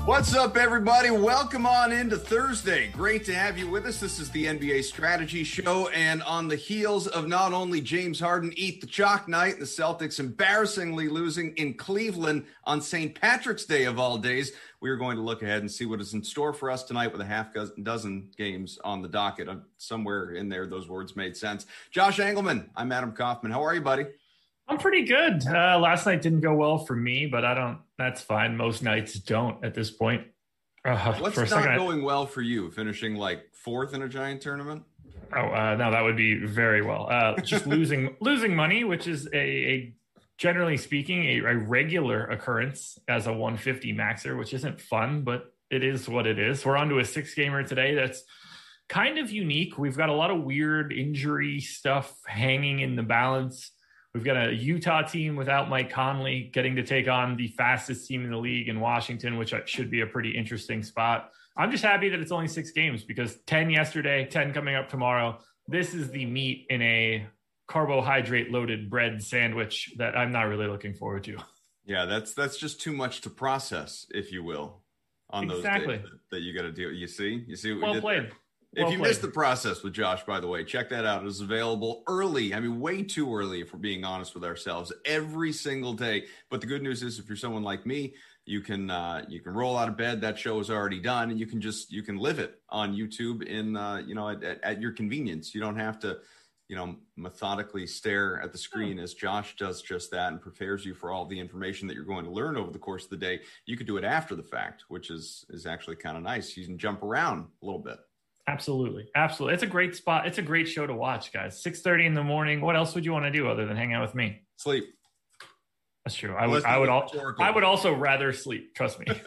What's up, everybody? Welcome on into Thursday. Great to have you with us. This is the NBA Strategy Show, and on the heels of not only James Harden eat the chalk night, the Celtics embarrassingly losing in Cleveland on St. Patrick's Day of all days, we are going to look ahead and see what is in store for us tonight with a half dozen games on the docket. Somewhere in there, those words made sense. Josh Engelman, I'm Adam Kaufman. How are you, buddy? I'm pretty good. Last night didn't go well for me, but that's fine. Most nights don't at this point. What's not going well for you? Finishing like fourth in a giant tournament? No, that would be very well. Just losing money, which is a generally speaking, a regular occurrence as a 150 maxer, which isn't fun, but it is what it is. We're on to a 6-gamer today. That's kind of unique. We've got a lot of weird injury stuff hanging in the balance. We've got a Utah team without Mike Conley getting to take on the fastest team in the league in Washington, which should be a pretty interesting spot. I'm just happy that it's only 6 games because 10 yesterday, 10 coming up tomorrow. This is the meat in a carbohydrate-loaded bread sandwich that I'm not really looking forward to. Yeah, that's just too much to process, if you will, on those days that you got to deal. You see what we did played. There? If you missed the process with Josh, by the way, check that out. It is available early. I mean, way too early, if we're being honest with ourselves, every single day. But the good news is, if you're someone like me, you can roll out of bed. That show is already done, and you can live it on YouTube in at your convenience. You don't have to methodically stare at the screen as Josh does just that and prepares you for all the information that you're going to learn over the course of the day. You could do it after the fact, which is actually kind of nice. You can jump around a little bit. Absolutely. It's a great spot. It's a great show to watch, guys. 6:30 in the morning. What else would you want to do other than hang out with me? Sleep. That's true. I would also rather sleep. Trust me.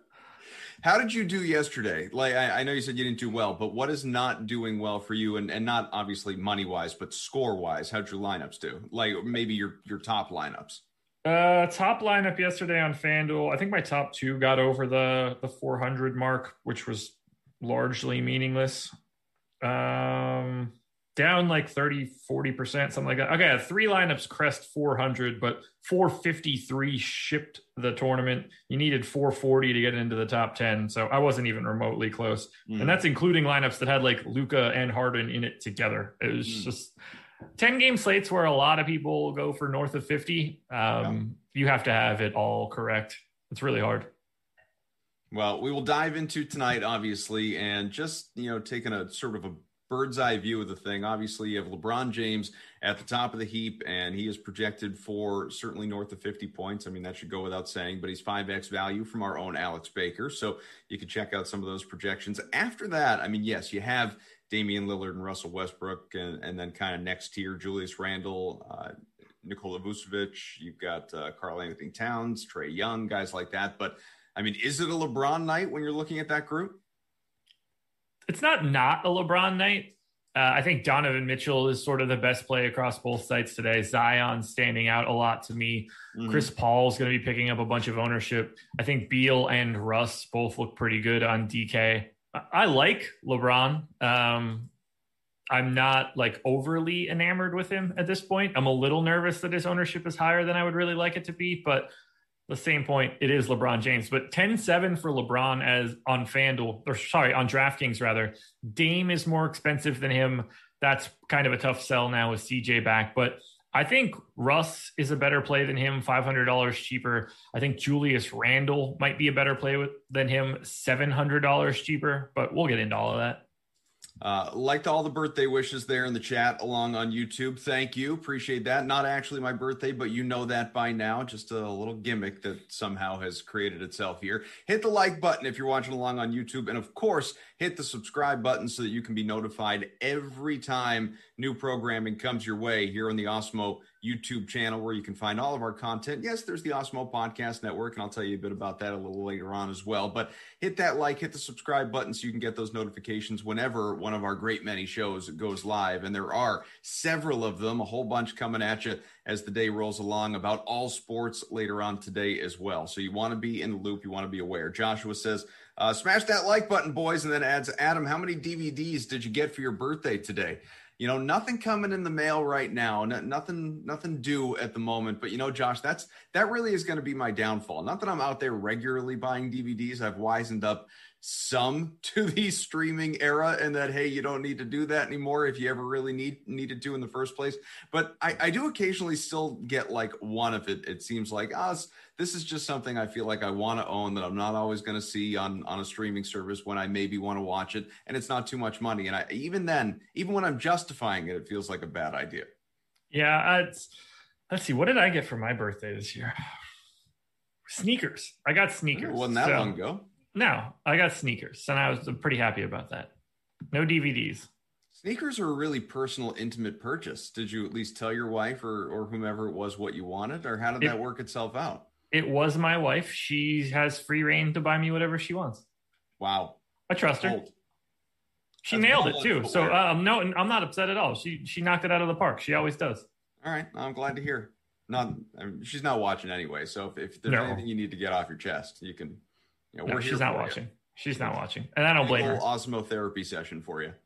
How did you do yesterday? Like, I know you said you didn't do well, but what is not doing well for you? And not obviously money-wise, but score-wise, how'd your lineups do? Like maybe your top lineups. Top lineup yesterday on FanDuel. I think my top 2 got over the 400 mark, which was largely meaningless. Down like 30-40%, something like that. Okay, I had 3 lineups crest 400, but 453 shipped the tournament. You needed 440 to get into the top 10, so I wasn't even remotely close. And that's including lineups that had like Luka and Harden in it together. It was just 10-game slates where a lot of people go for north of 50. You have to have it all correct. It's really hard. Well, we will dive into tonight, obviously, and just, taking a sort of a bird's eye view of the thing. Obviously, you have LeBron James at the top of the heap, and he is projected for certainly north of 50 points. I mean, that should go without saying, but he's 5X value from our own Alex Baker. So you can check out some of those projections. After that, I mean, yes, you have Damian Lillard and Russell Westbrook, and then kind of next tier, Julius Randle, Nikola Vucevic. You've got Karl Anthony Towns, Trae Young, guys like that. But I mean, is it a LeBron night when you're looking at that group? It's not a LeBron night. I think Donovan Mitchell is sort of the best play across both sites today. Zion standing out a lot to me. Chris Paul's going to be picking up a bunch of ownership. I think Beal and Russ both look pretty good on DK. I like LeBron. I'm not like overly enamored with him at this point. I'm a little nervous that his ownership is higher than I would really like it to be, but the same point, it is LeBron James. But 10-7 for LeBron as on FanDuel, on DraftKings rather. Dame is more expensive than him. That's kind of a tough sell now with CJ back. But I think Russ is a better play than him, $500 cheaper. I think Julius Randle might be a better play than him, $700 cheaper. But we'll get into all of that. Liked all the birthday wishes there in the chat along on YouTube. Thank you. Appreciate that. Not actually my birthday, but you know that by now. Just a little gimmick that somehow has created itself here. Hit the like button if you're watching along on YouTube. And of course, hit the subscribe button so that you can be notified every time new programming comes your way here on the Osmo YouTube channel, where you can find all of our content. Yes, there's the Osmo Podcast Network, and I'll tell you a bit about that a little later on as well. But hit that like, hit the subscribe button so you can get those notifications whenever one of our great many shows goes live. And there are several of them, a whole bunch coming at you as the day rolls along about all sports later on today as well. So you want to be in the loop. You want to be aware. Joshua says, smash that like button, boys, and then adds, Adam, how many DVDs did you get for your birthday today? Nothing coming in the mail right now. Nothing due at the moment. But Josh, that really is going to be my downfall. Not that I'm out there regularly buying DVDs. I've wisened up some to the streaming era, and that, hey, you don't need to do that anymore if you ever really needed to in the first place. But I do occasionally still get like one of it. It seems like this is just something I feel like I want to own that I'm not always going to see on a streaming service when I maybe want to watch it, and it's not too much money. And even when I'm justifying it, it feels like a bad idea. Yeah, let's see. What did I get for my birthday this year? Sneakers. I got sneakers. It wasn't that long ago. No, I got sneakers, and I was pretty happy about that. No DVDs. Sneakers are a really personal, intimate purchase. Did you at least tell your wife or whomever it was what you wanted, or how did that work itself out? It was my wife. She has free reign to buy me whatever she wants. Wow. I trust her. She nailed it too. So no, I'm not upset at all. She knocked it out of the park. She always does. All right. I'm glad to hear. She's not watching anyway. So if there's anything you need to get off your chest, you can, she's not watching. She's not watching. And I don't blame her. Osmotherapy session for you.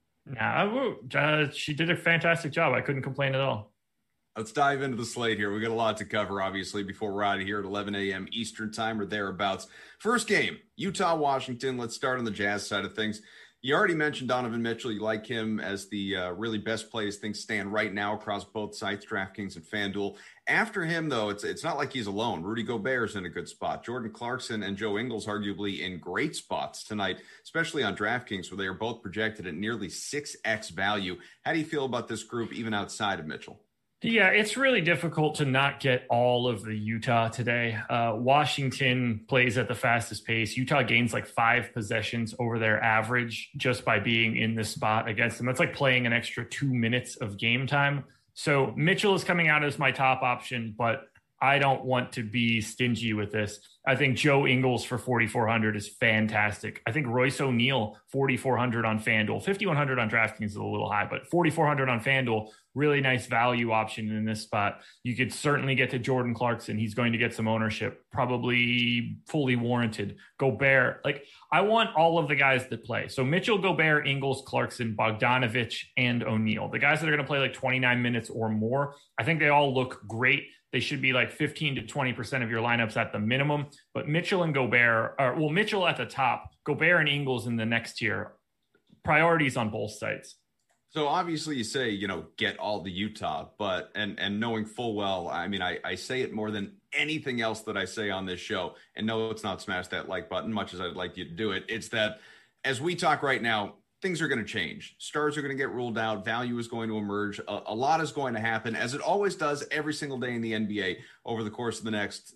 Nah, she did a fantastic job. I couldn't complain at all. Let's dive into the slate here. We got a lot to cover, obviously, before we're out of here at 11 a.m. Eastern time or thereabouts. First game, Utah-Washington. Let's start on the Jazz side of things. You already mentioned Donovan Mitchell. You like him as the really best play as things stand right now across both sites, DraftKings and FanDuel. After him, though, it's not like he's alone. Rudy Gobert's in a good spot. Jordan Clarkson and Joe Ingles arguably in great spots tonight, especially on DraftKings, where they are both projected at nearly 6x value. How do you feel about this group, even outside of Mitchell? Yeah, it's really difficult to not get all of the Utah today. Washington plays at the fastest pace. Utah gains like 5 possessions over their average just by being in this spot against them. That's like playing an extra 2 minutes of game time. So Mitchell is coming out as my top option, but I don't want to be stingy with this. I think Joe Ingles for 4,400 is fantastic. I think Royce O'Neal, 4,400 on FanDuel. 5,100 on DraftKings is a little high, but 4,400 on FanDuel, really nice value option in this spot. You could certainly get to Jordan Clarkson. He's going to get some ownership, probably fully warranted. Gobert, I want all of the guys that play. So Mitchell, Gobert, Ingles, Clarkson, Bogdanovich, and O'Neal. The guys that are going to play like 29 minutes or more, I think they all look great. They should be like 15 to 20% of your lineups at the minimum. But Mitchell and Gobert, Mitchell at the top, Gobert and Ingles in the next tier. Priorities on both sides. So obviously you say, get all the Utah, but and knowing full well, I mean, I say it more than anything else that I say on this show. And no, it's not smash that like button, much as I'd like you to do it. It's that as we talk right now, things are going to change. Stars are going to get ruled out. Value is going to emerge. A lot is going to happen, as it always does every single day in the NBA over the course of the next,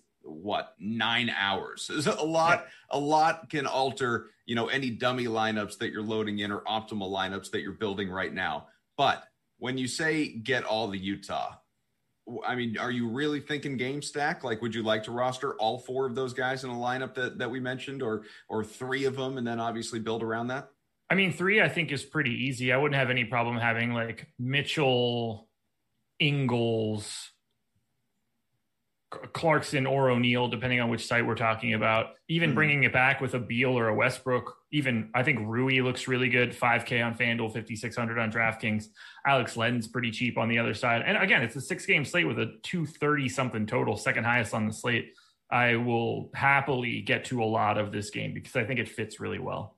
9 hours. A lot can alter, any dummy lineups that you're loading in or optimal lineups that you're building right now. But when you say get all the Utah, I mean, are you really thinking game stack? Like, would you like to roster all 4 of those guys in a lineup that we mentioned, or 3 of them, and then obviously build around that? I mean, 3 I think is pretty easy. I wouldn't have any problem having like Mitchell, Ingles, Clarkson, or O'Neal, depending on which site we're talking about. Even bringing it back with a Beal or a Westbrook. Even I think Rui looks really good. 5K on FanDuel, 5,600 on DraftKings. Alex Len's pretty cheap on the other side. And again, it's a 6-game slate with a 230-something total, second highest on the slate. I will happily get to a lot of this game because I think it fits really well.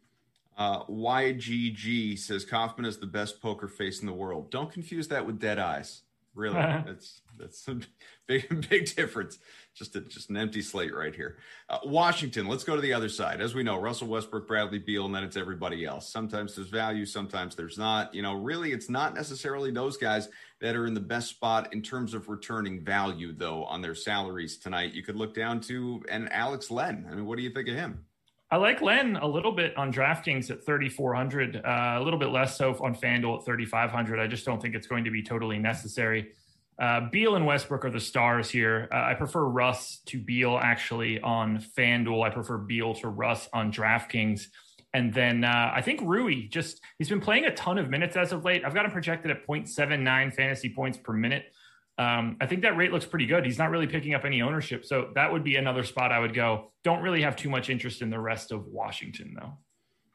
YGG says Kaufman is the best poker face in the world. Don't confuse that with dead eyes. Really, that's a big difference. Just an empty slate right here. Washington. Let's go to the other side. As we know, Russell Westbrook, Bradley Beal, and then it's everybody else. Sometimes there's value, sometimes there's not. Really, it's not necessarily those guys that are in the best spot in terms of returning value, though, on their salaries tonight. You could look down to an Alex Len. I mean, what do you think of him? I like Len a little bit on DraftKings at 3,400, a little bit less so on FanDuel at 3,500. I just don't think it's going to be totally necessary. Beal and Westbrook are the stars here. I prefer Russ to Beal actually on FanDuel. I prefer Beal to Russ on DraftKings. And then I think Rui, he's been playing a ton of minutes as of late. I've got him projected at 0.79 fantasy points per minute. I think that rate looks pretty good. He's not really picking up any ownership. So that would be another spot I would go. Don't really have too much interest in the rest of Washington, though.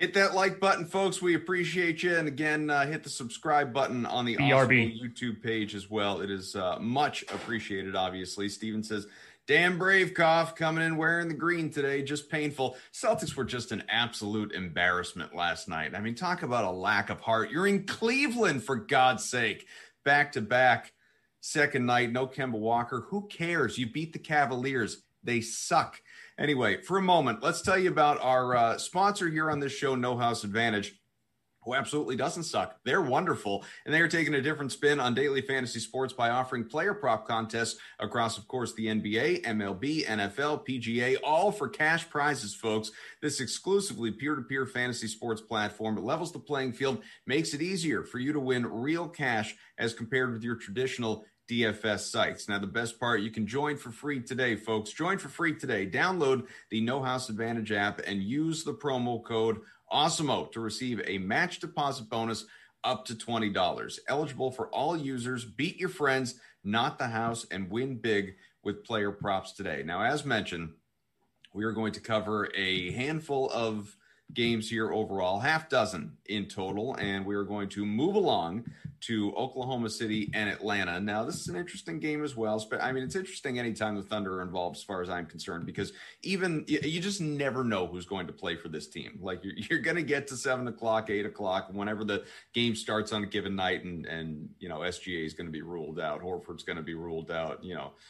Hit that like button, folks. We appreciate you. And again, hit the subscribe button on the BRB YouTube page as well. It is much appreciated, obviously. Steven says, damn brave cough coming in wearing the green today. Just painful. Celtics were just an absolute embarrassment last night. I mean, talk about a lack of heart. You're in Cleveland, for God's sake. Back-to-back. Second night, no Kemba Walker. Who cares? You beat the Cavaliers. They suck. Anyway, for a moment, let's tell you about our sponsor here on this show, No House Advantage, who absolutely doesn't suck. They're wonderful, and they are taking a different spin on daily fantasy sports by offering player prop contests across, of course, the NBA, MLB, NFL, PGA, all for cash prizes, folks. This exclusively peer-to-peer fantasy sports platform levels the playing field, makes it easier for you to win real cash as compared with your traditional DFS sites. Now, the best part, you can join for free today, folks. Join for free today. Download the No House Advantage app and use the promo code AWESEMO to receive a match deposit bonus up to $20. Eligible for all users. Beat your friends, not the house, and win big with player props today. Now, as mentioned, we are going to cover a handful of games here overall, half dozen in total, and we are going to move along to Oklahoma City and Atlanta. Now, this is an interesting game as well. I mean, it's interesting anytime the Thunder are involved, as far as I'm concerned, because even you just never know who's going to play for this team. Like, you're going to get to 7 o'clock, 8 o'clock, whenever the game starts on a given night, and you know, SGA is going to be ruled out. Horford's going to be ruled out. You know,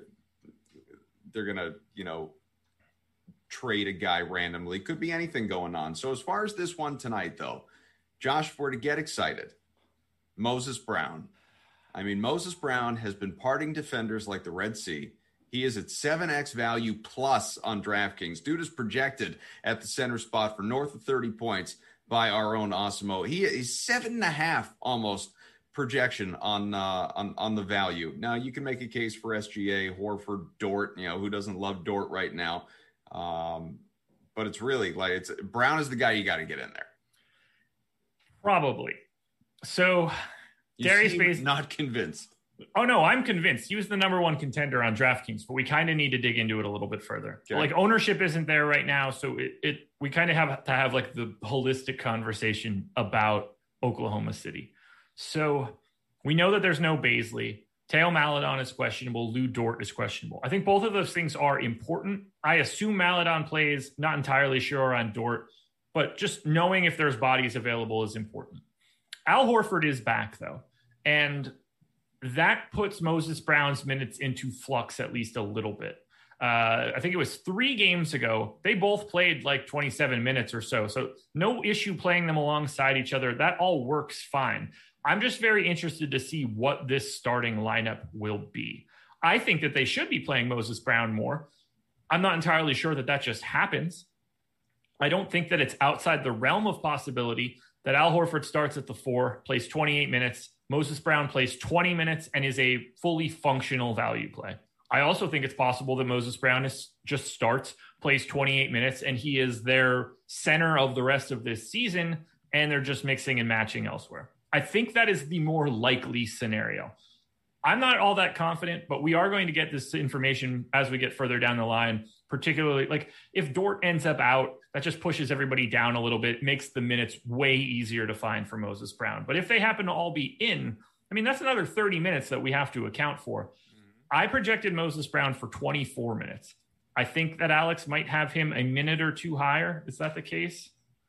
they're going to, you know, trade a guy randomly. Could be anything going on. So as far as this one tonight, though, Josh, for to get excited, Moses Brown. I mean, Moses Brown has been parting defenders like the Red Sea. He is at 7x value plus on DraftKings. Dude is projected at the center spot for north of 30 points by our own Awesemo. He is 7.5 almost projection on the value. Now, you can make a case for SGA, Horford, Dort. You know, who doesn't love Dort right now? But it's really like Brown is the guy you got to get in there. Probably. So Darius Bazley, not convinced. Oh no, I'm convinced. He was the number one contender on DraftKings, but we kind of need to dig into it a little bit further. Okay. Like, ownership isn't there right now, so we kind of have to have like the holistic conversation about Oklahoma City. So we know that there's no Bazley. Theo Maledon is questionable. Lou Dort is questionable. I think both of those things are important. I assume Maledon plays, not entirely sure on Dort, but just knowing if there's bodies available is important. Al Horford is back, though, and that puts Moses Brown's minutes into flux at least a little bit. I think it was 3 games ago. They both played like 27 minutes or so. So no issue playing them alongside each other. That all works fine. I'm just very interested to see what this starting lineup will be. I think that they should be playing Moses Brown more. I'm not entirely sure that just happens. I don't think that it's outside the realm of possibility that Al Horford starts at the 4, plays 28 minutes. Moses Brown plays 20 minutes and is a fully functional value play. I also think it's possible that Moses Brown just starts, plays 28 minutes, and he is their center of the rest of this season, and they're just mixing and matching elsewhere. I think that is the more likely scenario. I'm not all that confident, but we are going to get this information as we get further down the line, particularly like if Dort ends up out, that just pushes everybody down a little bit, makes the minutes way easier to find for Moses Brown. But if they happen to all be in, I mean, that's another 30 minutes that we have to account for. I projected Moses Brown for 24 minutes. I think that Alex might have him a minute or two higher. Is that the case?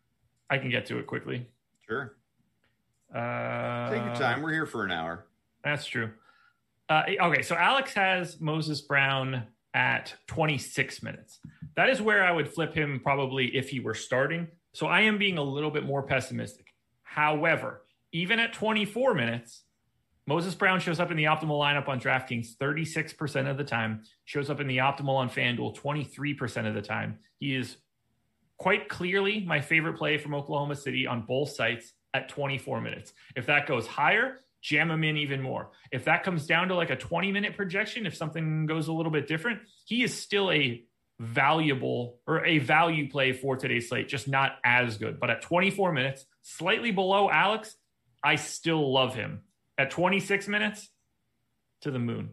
I can get to it quickly. Sure. Take your time. We're here for an hour. That's true. Okay, so Alex has Moses Brown at 26 minutes. That is where I would flip him probably if he were starting. So I am being a little bit more pessimistic. However, even at 24 minutes, Moses Brown shows up in the optimal lineup on DraftKings 36% of the time, shows up in the optimal on FanDuel 23% of the time. He is quite clearly my favorite play from Oklahoma City on both sites at 24 minutes. If that goes higher, jam him in even more. If that comes down to like a 20-minute projection, if something goes a little bit different, he is still a valuable or a value play for today's slate, just not as good. But at 24 minutes, slightly below Alex, I still love him. At 26 minutes, to the moon.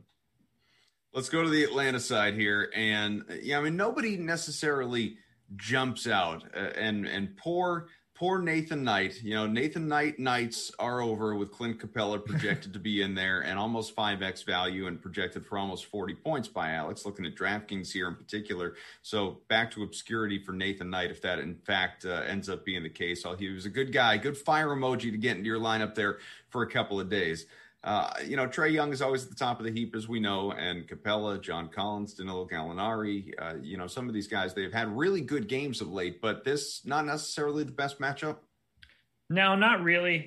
Let's go to the Atlanta side here. And yeah, I mean, nobody necessarily jumps out, and poor poor Nathan Knight. Nathan Knight nights are over with Clint Capella projected to be in there and almost 5x value and projected for almost 40 points by Alex, looking at DraftKings here in particular. So back to obscurity for Nathan Knight if that in fact ends up being the case. He was a good guy, good fire emoji to get into your lineup there for a couple of days. Trae Young is always at the top of the heap, as we know, and Capella, John Collins, Danilo Gallinari, some of these guys, they've had really good games of late, but this not necessarily the best matchup. No, not really.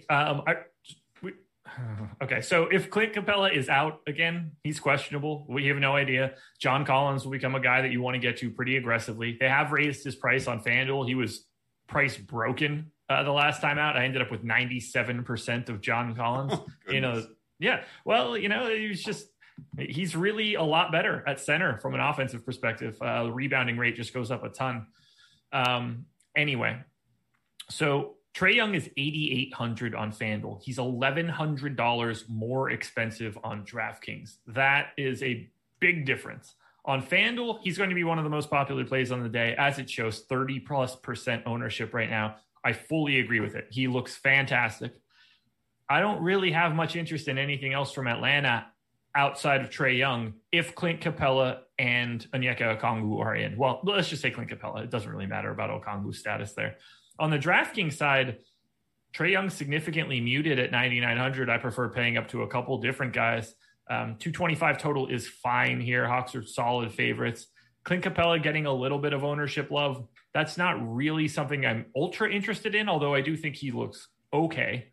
Okay, so if Clint Capella is out again, he's questionable. We have no idea. John Collins will become a guy that you want to get to pretty aggressively. They have raised his price on FanDuel. He was price broken the last time out. I ended up with 97% of John Collins. Yeah, well, he's really a lot better at center from an offensive perspective. The rebounding rate just goes up a ton. Anyway, so Trae Young is 8,800 on FanDuel. He's $1,100 more expensive on DraftKings. That is a big difference. On FanDuel, he's going to be one of the most popular plays on the day, as it shows 30+% ownership right now. I fully agree with it. He looks fantastic. I don't really have much interest in anything else from Atlanta outside of Trae Young if Clint Capella and Onyeka Okongwu are in. Well, let's just say Clint Capella. It doesn't really matter about Okongwu's status there. On the DraftKings side, Trae Young significantly muted at 9,900. I prefer paying up to a couple different guys. 225 total is fine here. Hawks are solid favorites. Clint Capella getting a little bit of ownership love. That's not really something I'm ultra interested in, although I do think he looks okay.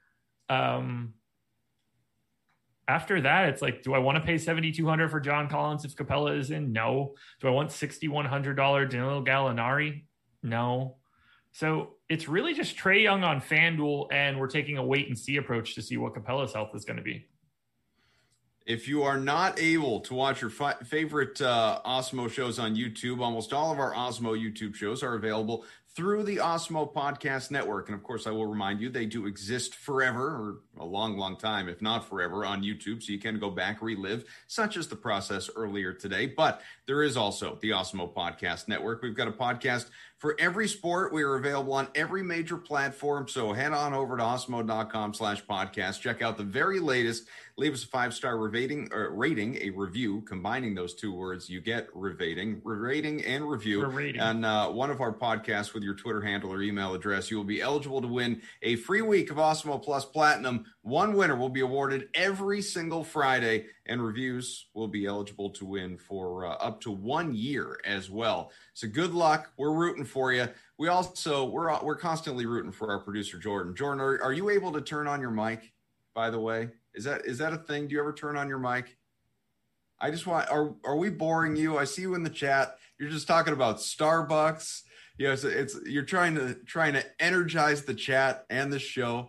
After that, it's like, do I want to pay $7,200 for John Collins if Capella is in? No. Do I want $6,100 Danilo Gallinari? No. So it's really just Trae Young on FanDuel, and we're taking a wait and see approach to see what Capella's health is going to be. If you are not able to watch your favorite Osmo shows on YouTube, almost all of our Osmo YouTube shows are available through the Osmo Podcast Network. And of course, I will remind you, they do exist forever, or a long, long time, if not forever, on YouTube. So you can go back, relive, such as the process earlier today. But there is also the Osmo Podcast Network. We've got a podcast for every sport. We are available on every major platform. So head on over to osmo.com/podcast. Check out the very latest. Leave us a 5-star rating, a review. Combining those two words, you get rating and review. And one of our podcasts with your Twitter handle or email address, you will be eligible to win a free week of Osmo Plus Platinum. One winner will be awarded every single Friday, and reviews will be eligible to win for up to 1 year as well. So good luck. We're rooting for you. We also we're constantly rooting for our producer Jordan. Jordan, are you able to turn on your mic? By the way, is that a thing? Do you ever turn on your mic? I just want. Are we boring you? I see you in the chat. You're just talking about Starbucks. It's you're trying to energize the chat and the show,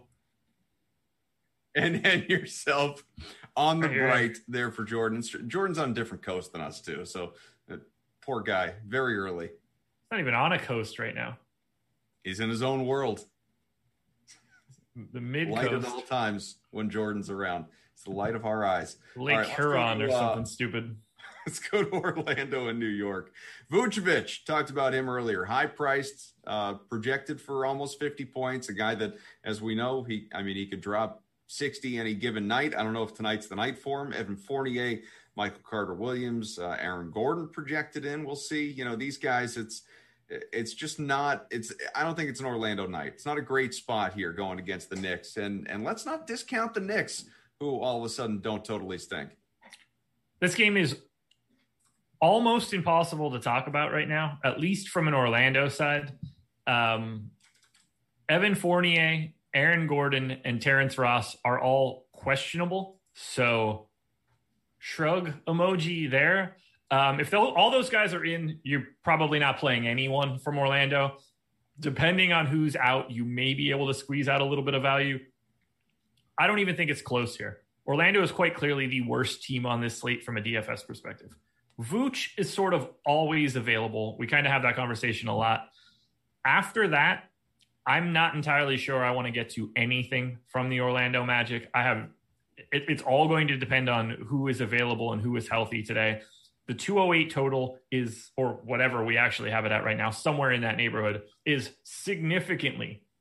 and yourself on the bright there for Jordan. Jordan's on a different coast than us too, so poor guy. Very early. He's not even on a coast right now. He's in his own world. The mid coast. Light at all times when Jordan's around. It's the light of our eyes. Lake Huron or something stupid. Let's go to Orlando and New York. Vucevic, talked about him earlier. High priced, projected for almost 50 points. A guy that, as we know, he could drop 60 any given night. I don't know if tonight's the night for him. Evan Fournier, Michael Carter-Williams, Aaron Gordon projected in. We'll see. These guys, it's just not. I don't think it's an Orlando night. It's not a great spot here going against the Knicks. And let's not discount the Knicks, who all of a sudden don't totally stink. This game is almost impossible to talk about right now, at least from an Orlando side. Evan Fournier, Aaron Gordon, and Terrence Ross are all questionable. So shrug emoji there. If all those guys are in, you're probably not playing anyone from Orlando. Depending on who's out, you may be able to squeeze out a little bit of value. I don't even think it's close here. Orlando is quite clearly the worst team on this slate from a DFS perspective. Vooch is sort of always available. We kind of have that conversation a lot. After that, I'm not entirely sure I want to get to anything from the Orlando Magic. It's all going to depend on who is available and who is healthy today. The 208 total is, or whatever we actually have it at right now, somewhere in that neighborhood, is significantly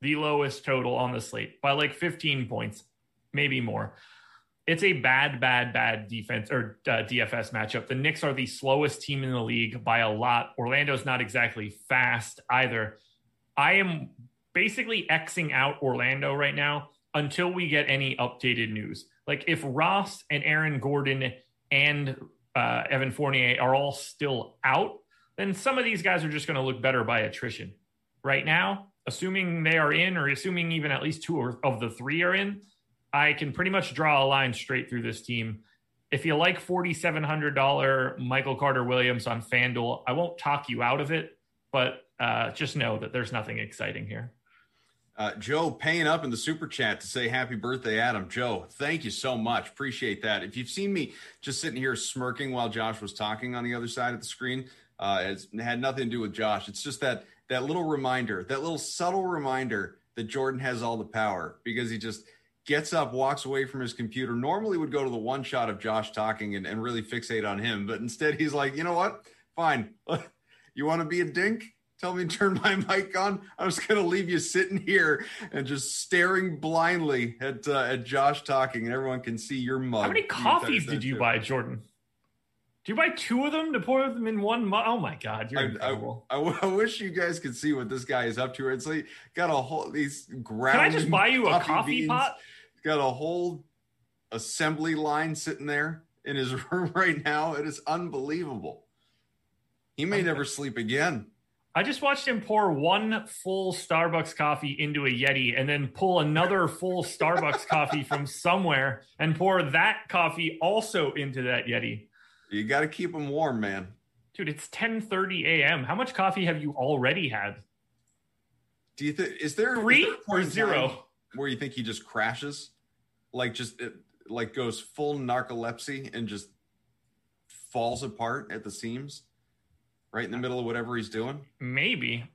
the lowest total on the slate by like 15 points, maybe more. It's a bad defense or DFS matchup. The Knicks are the slowest team in the league by a lot. Orlando's not exactly fast either. I am basically Xing out Orlando right now until we get any updated news. Like if Ross and Aaron Gordon and Evan Fournier are all still out, then some of these guys are just going to look better by attrition. Right now, assuming they are in, or assuming even at least two of the three are in, I can pretty much draw a line straight through this team. If you like $4,700 Michael Carter-Williams on FanDuel, I won't talk you out of it, but just know that there's nothing exciting here. Joe paying up in the super chat to say happy birthday, Adam. Joe, thank you so much. Appreciate that. If you've seen me just sitting here smirking while Josh was talking on the other side of the screen, it had nothing to do with Josh. It's just that little reminder, that little subtle reminder that Jordan has all the power, because he just gets up, walks away from his computer, normally would go to the one shot of Josh talking and really fixate on him. But instead he's like, you know what? Fine. You want to be a dink? Tell me to turn my mic on. I'm just going to leave you sitting here and just staring blindly at Josh talking, and everyone can see your mug. How many coffees did you buy, Jordan? Do you buy two of them to pour them in one mug? Oh my God, you're incredible. I wish you guys could see what this guy is up to. It's like got a whole these ground. Can I just buy you a coffee pot? Got a whole assembly line sitting there in his room right now. It is unbelievable. He may never sleep again. I just watched him pour one full Starbucks coffee into a Yeti and then pull another full Starbucks coffee from somewhere and pour that coffee also into that Yeti. You got to keep them warm, man. Dude, it's 10:30 a.m. How much coffee have you already had? Do you think is there 3 or 0 where you think he just crashes, like just like goes full narcolepsy and just falls apart at the seams, right in the middle of whatever he's doing? Maybe.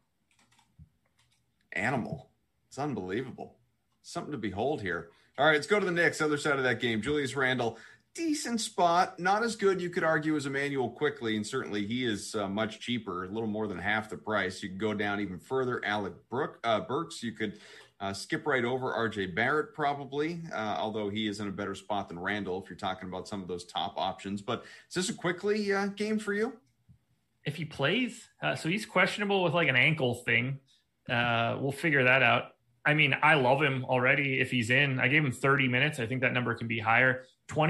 Animal. It's unbelievable. Something to behold here. All right, let's go to the Knicks, other side of that game. Julius Randle. Decent spot, not as good, you could argue, as Emmanuel Quickley, and certainly he is much cheaper, a little more than half the price. You could go down even further. Alec Burks, you could skip right over RJ Barrett probably, although he is in a better spot than Randle if you're talking about some of those top options. But is this a Quickley game for you? If he plays, so he's questionable with like an ankle thing. We'll figure that out. I mean, I love him already if he's in. I gave him 30 minutes. I think that number can be higher.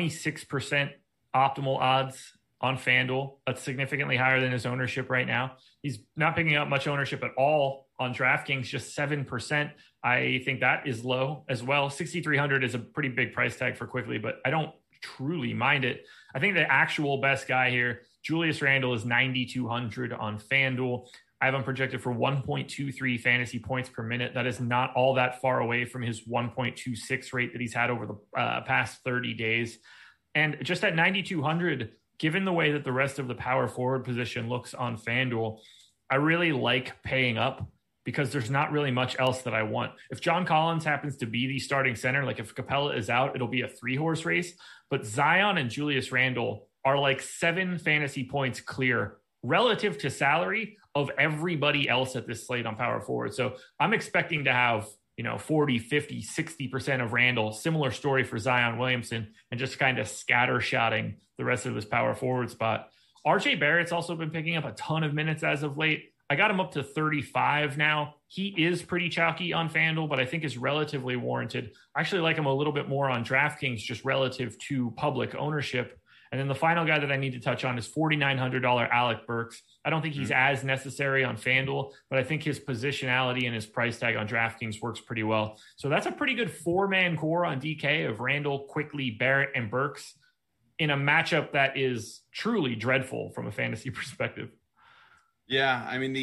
26% optimal odds on FanDuel. That's significantly higher than his ownership right now. He's not picking up much ownership at all on DraftKings, just 7%. I think that is low as well. 6,300 is a pretty big price tag for Quickley, but I don't truly mind it. I think the actual best guy here, Julius Randle, is 9,200 on FanDuel. I have him projected for 1.23 fantasy points per minute. That is not all that far away from his 1.26 rate that he's had over the past 30 days. And just at 9,200, given the way that the rest of the power forward position looks on FanDuel, I really like paying up because there's not really much else that I want. If John Collins happens to be the starting center, like if Capella is out, it'll be a 3-horse race. But Zion and Julius Randle are like 7 fantasy points clear relative to salary of everybody else at this slate on power forward. So I'm expecting to have, 40, 50, 60% of Randle. Similar story for Zion Williamson, and just kind of scattershotting the rest of this power forward spot. RJ Barrett's also been picking up a ton of minutes as of late. I got him up to 35 now. He is pretty chalky on FanDuel, but I think is relatively warranted. I actually like him a little bit more on DraftKings, just relative to public ownership. And then the final guy that I need to touch on is $4,900 Alec Burks. I don't think he's as necessary on FanDuel, but I think his positionality and his price tag on DraftKings works pretty well. So that's a pretty good 4-man core on DK of Randle, Quickley, Barrett, and Burks in a matchup that is truly dreadful from a fantasy perspective. Yeah, I mean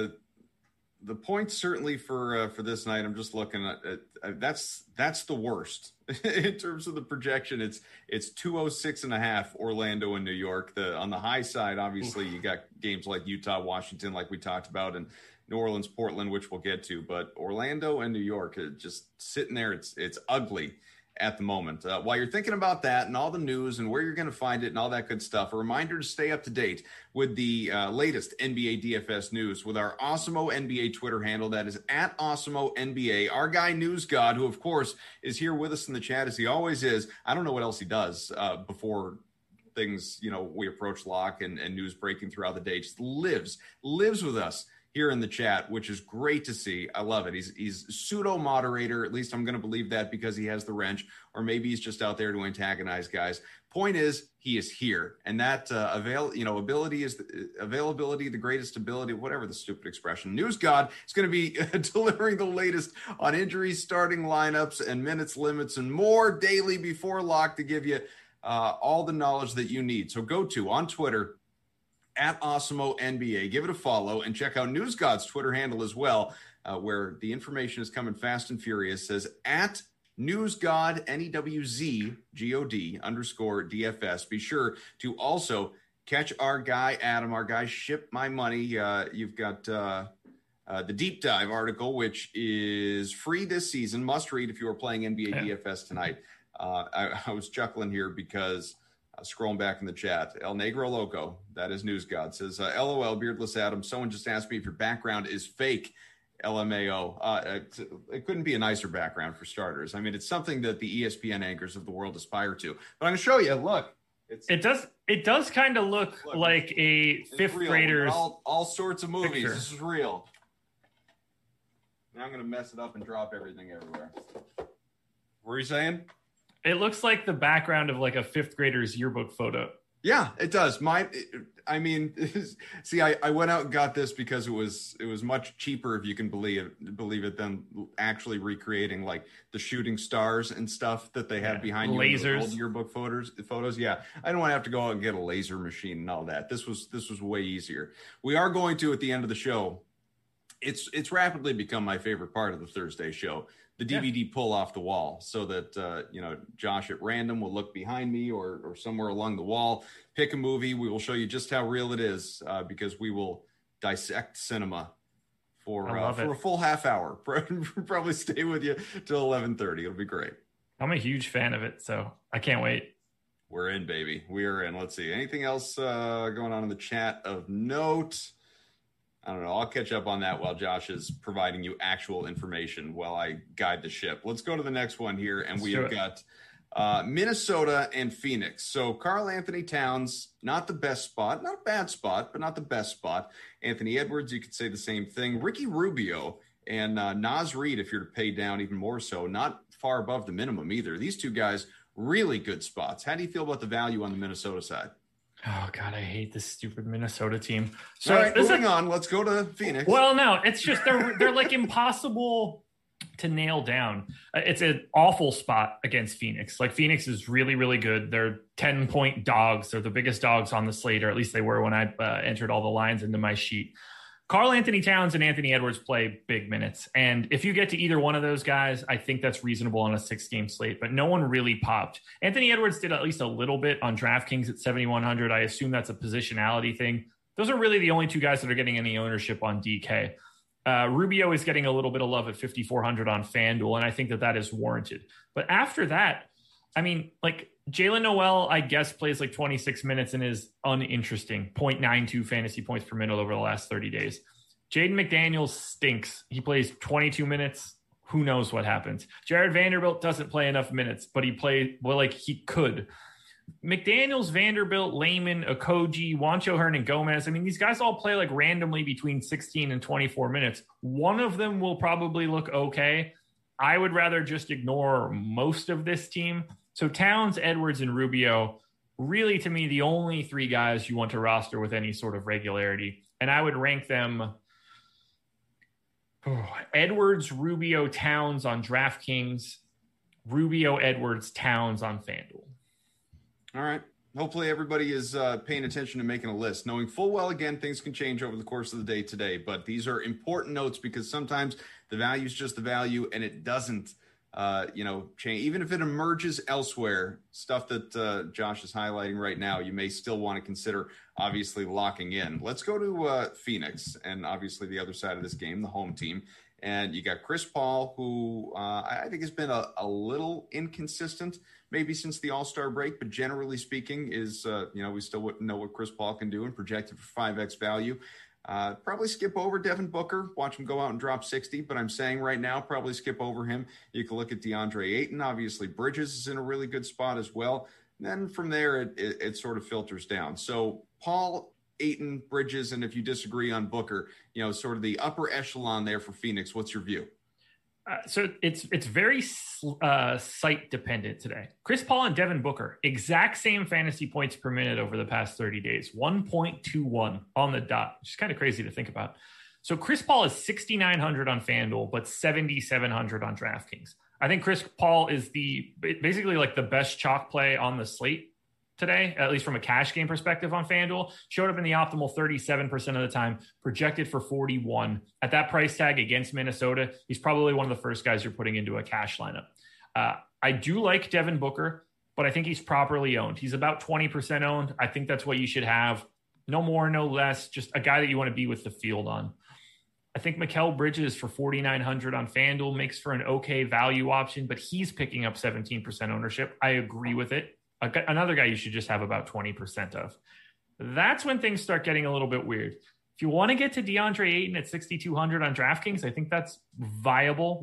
the points certainly for this night. I'm just looking at that's the worst in terms of the projection. It's 206.5 Orlando and New York. On the high side, obviously you got games like Utah, Washington, like we talked about, and New Orleans, Portland, which we'll get to. But Orlando and New York just sitting there. It's ugly at the moment. While you're thinking about that and all the news and where you're going to find it and all that good stuff, a reminder to stay up to date with the latest NBA DFS news with our Awesemo NBA Twitter handle. That is at Awesemo NBA. Our guy News God, who of course is here with us in the chat as he always is. I don't know what else he does before things, we approach lock and news breaking throughout the day. Just lives with us here in the chat, which is great to see. I love it. He's pseudo moderator. At least I'm going to believe that because he has the wrench, or maybe he's just out there to antagonize guys. Point is, he is here, and that ability is availability, the greatest ability, whatever the stupid expression. News God is going to be delivering the latest on injuries, starting lineups, and minutes limits, and more daily before lock to give you all the knowledge that you need. So go to on Twitter at Awesemo NBA, give it a follow, and check out News God's Twitter handle as well, where the information is coming fast and furious. It says at NewsGod, NEWZGOD _DFS. Be sure to also catch our guy Adam, our guy Ship My Money. You've got the deep dive article, which is free this season, must read if you are playing NBA DFS tonight. I was chuckling here because scrolling back in the chat, El Negro Loco, that is News God, says, LOL, Beardless Adam, someone just asked me if your background is fake, LMAO. It couldn't be a nicer background for starters. I mean, it's something that the ESPN anchors of the world aspire to. But I'm going to show you, look. It does kind of look like a fifth grader's. All sorts of movies. Picture. This is real. Now I'm going to mess it up and drop everything everywhere. What were you saying? It looks like the background of like a fifth grader's yearbook photo. Yeah, it does. See, I went out and got this because it was much cheaper, if you can believe it, than actually recreating like the shooting stars and stuff that they have behind you. Lasers. Old yearbook photos. Yeah, I don't want to have to go out and get a laser machine and all that. This was way easier. We are going to, at the end of the show, it's rapidly become my favorite part of the Thursday show, the DVD pull off the wall, so that Josh at random will look behind me or somewhere along the wall, pick a movie. We will show you just how real it is, because we will dissect cinema for a full half hour. Probably stay with you till 11:30. It'll be great. I'm a huge fan of it, so I can't wait. We're in, baby. We are in. Let's see. Anything else going on in the chat of note? I don't know. I'll catch up on that while Josh is providing you actual information while I guide the ship. Let's go to the next one here, and we have got Minnesota and Phoenix. So Karl Anthony Towns, not the best spot, not a bad spot, but not the best spot. Anthony Edwards, you could say the same thing. Ricky Rubio and Naz Reid, if you're to pay down even more so, not far above the minimum either. These two guys, really good spots. How do you feel about the value on the Minnesota side? Oh, God, I hate this stupid Minnesota team. So all right, moving on. Let's go to Phoenix. Well, no, it's just they're like impossible to nail down. It's an awful spot against Phoenix. Like, Phoenix is really, really good. They're 10-point dogs. They're the biggest dogs on the slate, or at least they were when I entered all the lines into my sheet. Karl Anthony Towns and Anthony Edwards play big minutes. And if you get to either one of those guys, I think that's reasonable on a 6-game slate, but no one really popped. Anthony Edwards did at least a little bit on DraftKings at 7,100. I assume that's a positionality thing. Those are really the only two guys that are getting any ownership on DK. Rubio is getting a little bit of love at 5,400 on FanDuel, and I think that is warranted. But after that, I mean, like, Jalen Noel, I guess, plays like 26 minutes and is uninteresting. 0.92 fantasy points per minute over the last 30 days. Jaden McDaniels stinks. He plays 22 minutes. Who knows what happens? Jared Vanderbilt doesn't play enough minutes, but he played, well, like he could. McDaniels, Vanderbilt, Layman, Okogie, Juancho Hernan-Gomez. I mean, these guys all play like randomly between 16 and 24 minutes. One of them will probably look okay. I would rather just ignore most of this team. So Towns, Edwards, and Rubio, really, to me, the only three guys you want to roster with any sort of regularity. And I would rank them Edwards, Rubio, Towns on DraftKings, Rubio, Edwards, Towns on FanDuel. All right. Hopefully everybody is paying attention to making a list, knowing full well, again, things can change over the course of the day today. But these are important notes because sometimes the value is just the value and it doesn't change. Even if it emerges elsewhere, stuff that Josh is highlighting right now, you may still want to consider obviously locking in. Let's go to Phoenix and obviously the other side of this game, the home team. And you got Chris Paul, who I think has been a little inconsistent, maybe since the All-Star break, but generally speaking is, we still wouldn't know what Chris Paul can do and projected for 5X value. Probably skip over Devin Booker, watch him go out and drop 60, but I'm saying right now, probably skip over him. You can look at DeAndre Ayton. Obviously, Bridges is in a really good spot as well. And then from there, it sort of filters down. So Paul, Ayton, Bridges, and if you disagree on Booker, sort of the upper echelon there for Phoenix. What's your view? So it's very site dependent today. Chris Paul and Devin Booker, exact same fantasy points per minute over the past 30 days, 1.21 on the dot, which is kind of crazy to think about. So Chris Paul is 6,900 on FanDuel, but 7,700 on DraftKings. I think Chris Paul is basically like the best chalk play on the slate today, at least from a cash game perspective on FanDuel. Showed up in the optimal 37% of the time, projected for 41. At that price tag against Minnesota, he's probably one of the first guys you're putting into a cash lineup. I do like Devin Booker, but I think he's properly owned. He's about 20% owned. I think that's what you should have. No more, no less, just a guy that you want to be with the field on. I think Mikal Bridges for 4,900 on FanDuel makes for an okay value option, but he's picking up 17% ownership. I agree with it. Another guy you should just have about 20% of. That's when things start getting a little bit weird. If you want to get to DeAndre Ayton at 6,200 on DraftKings, I think that's viable.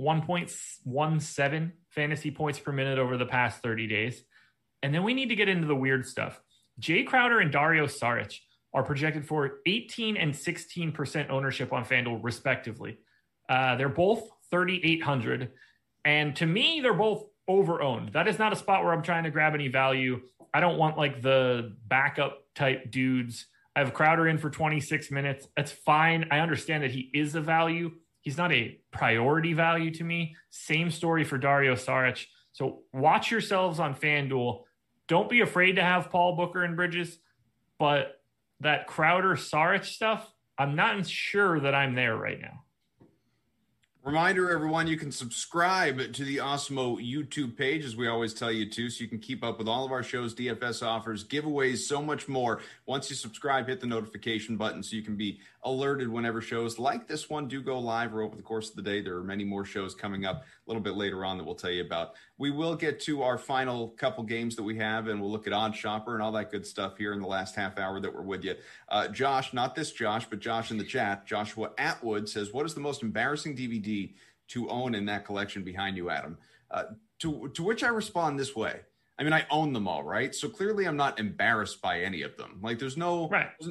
1.17 fantasy points per minute over the past 30 days. And then we need to get into the weird stuff. Jay Crowder and Dario Saric are projected for 18 and 16% ownership on FanDuel, respectively. They're both 3,800. And to me, they're both over-owned. That is not a spot where I'm trying to grab any value. I don't want like the backup type dudes. I have Crowder in for 26 minutes. That's fine. I understand that he is a value. He's not a priority value to me. Same story for Dario Saric. So watch yourselves on FanDuel. Don't be afraid to have Paul, Booker, and Bridges, but that Crowder Saric stuff, I'm not sure that I'm there right now. Reminder, everyone, you can subscribe to the Awesemo YouTube page, as we always tell you to, so you can keep up with all of our shows, DFS offers, giveaways, so much more. Once you subscribe, hit the notification button so you can be alerted whenever shows like this one do go live or over the course of the day. There are many more shows coming up a little bit later on that we'll tell you about. We will get to our final couple games that we have, and we'll look at Odd Shopper and all that good stuff here in the last half hour that we're with you. Josh, not this Josh, but Josh in the chat, Joshua Atwood says, what is the most embarrassing DVD to own in that collection behind you, Adam? To which I respond this way. I mean, I own them all, right? So clearly I'm not embarrassed by any of them. Like there's no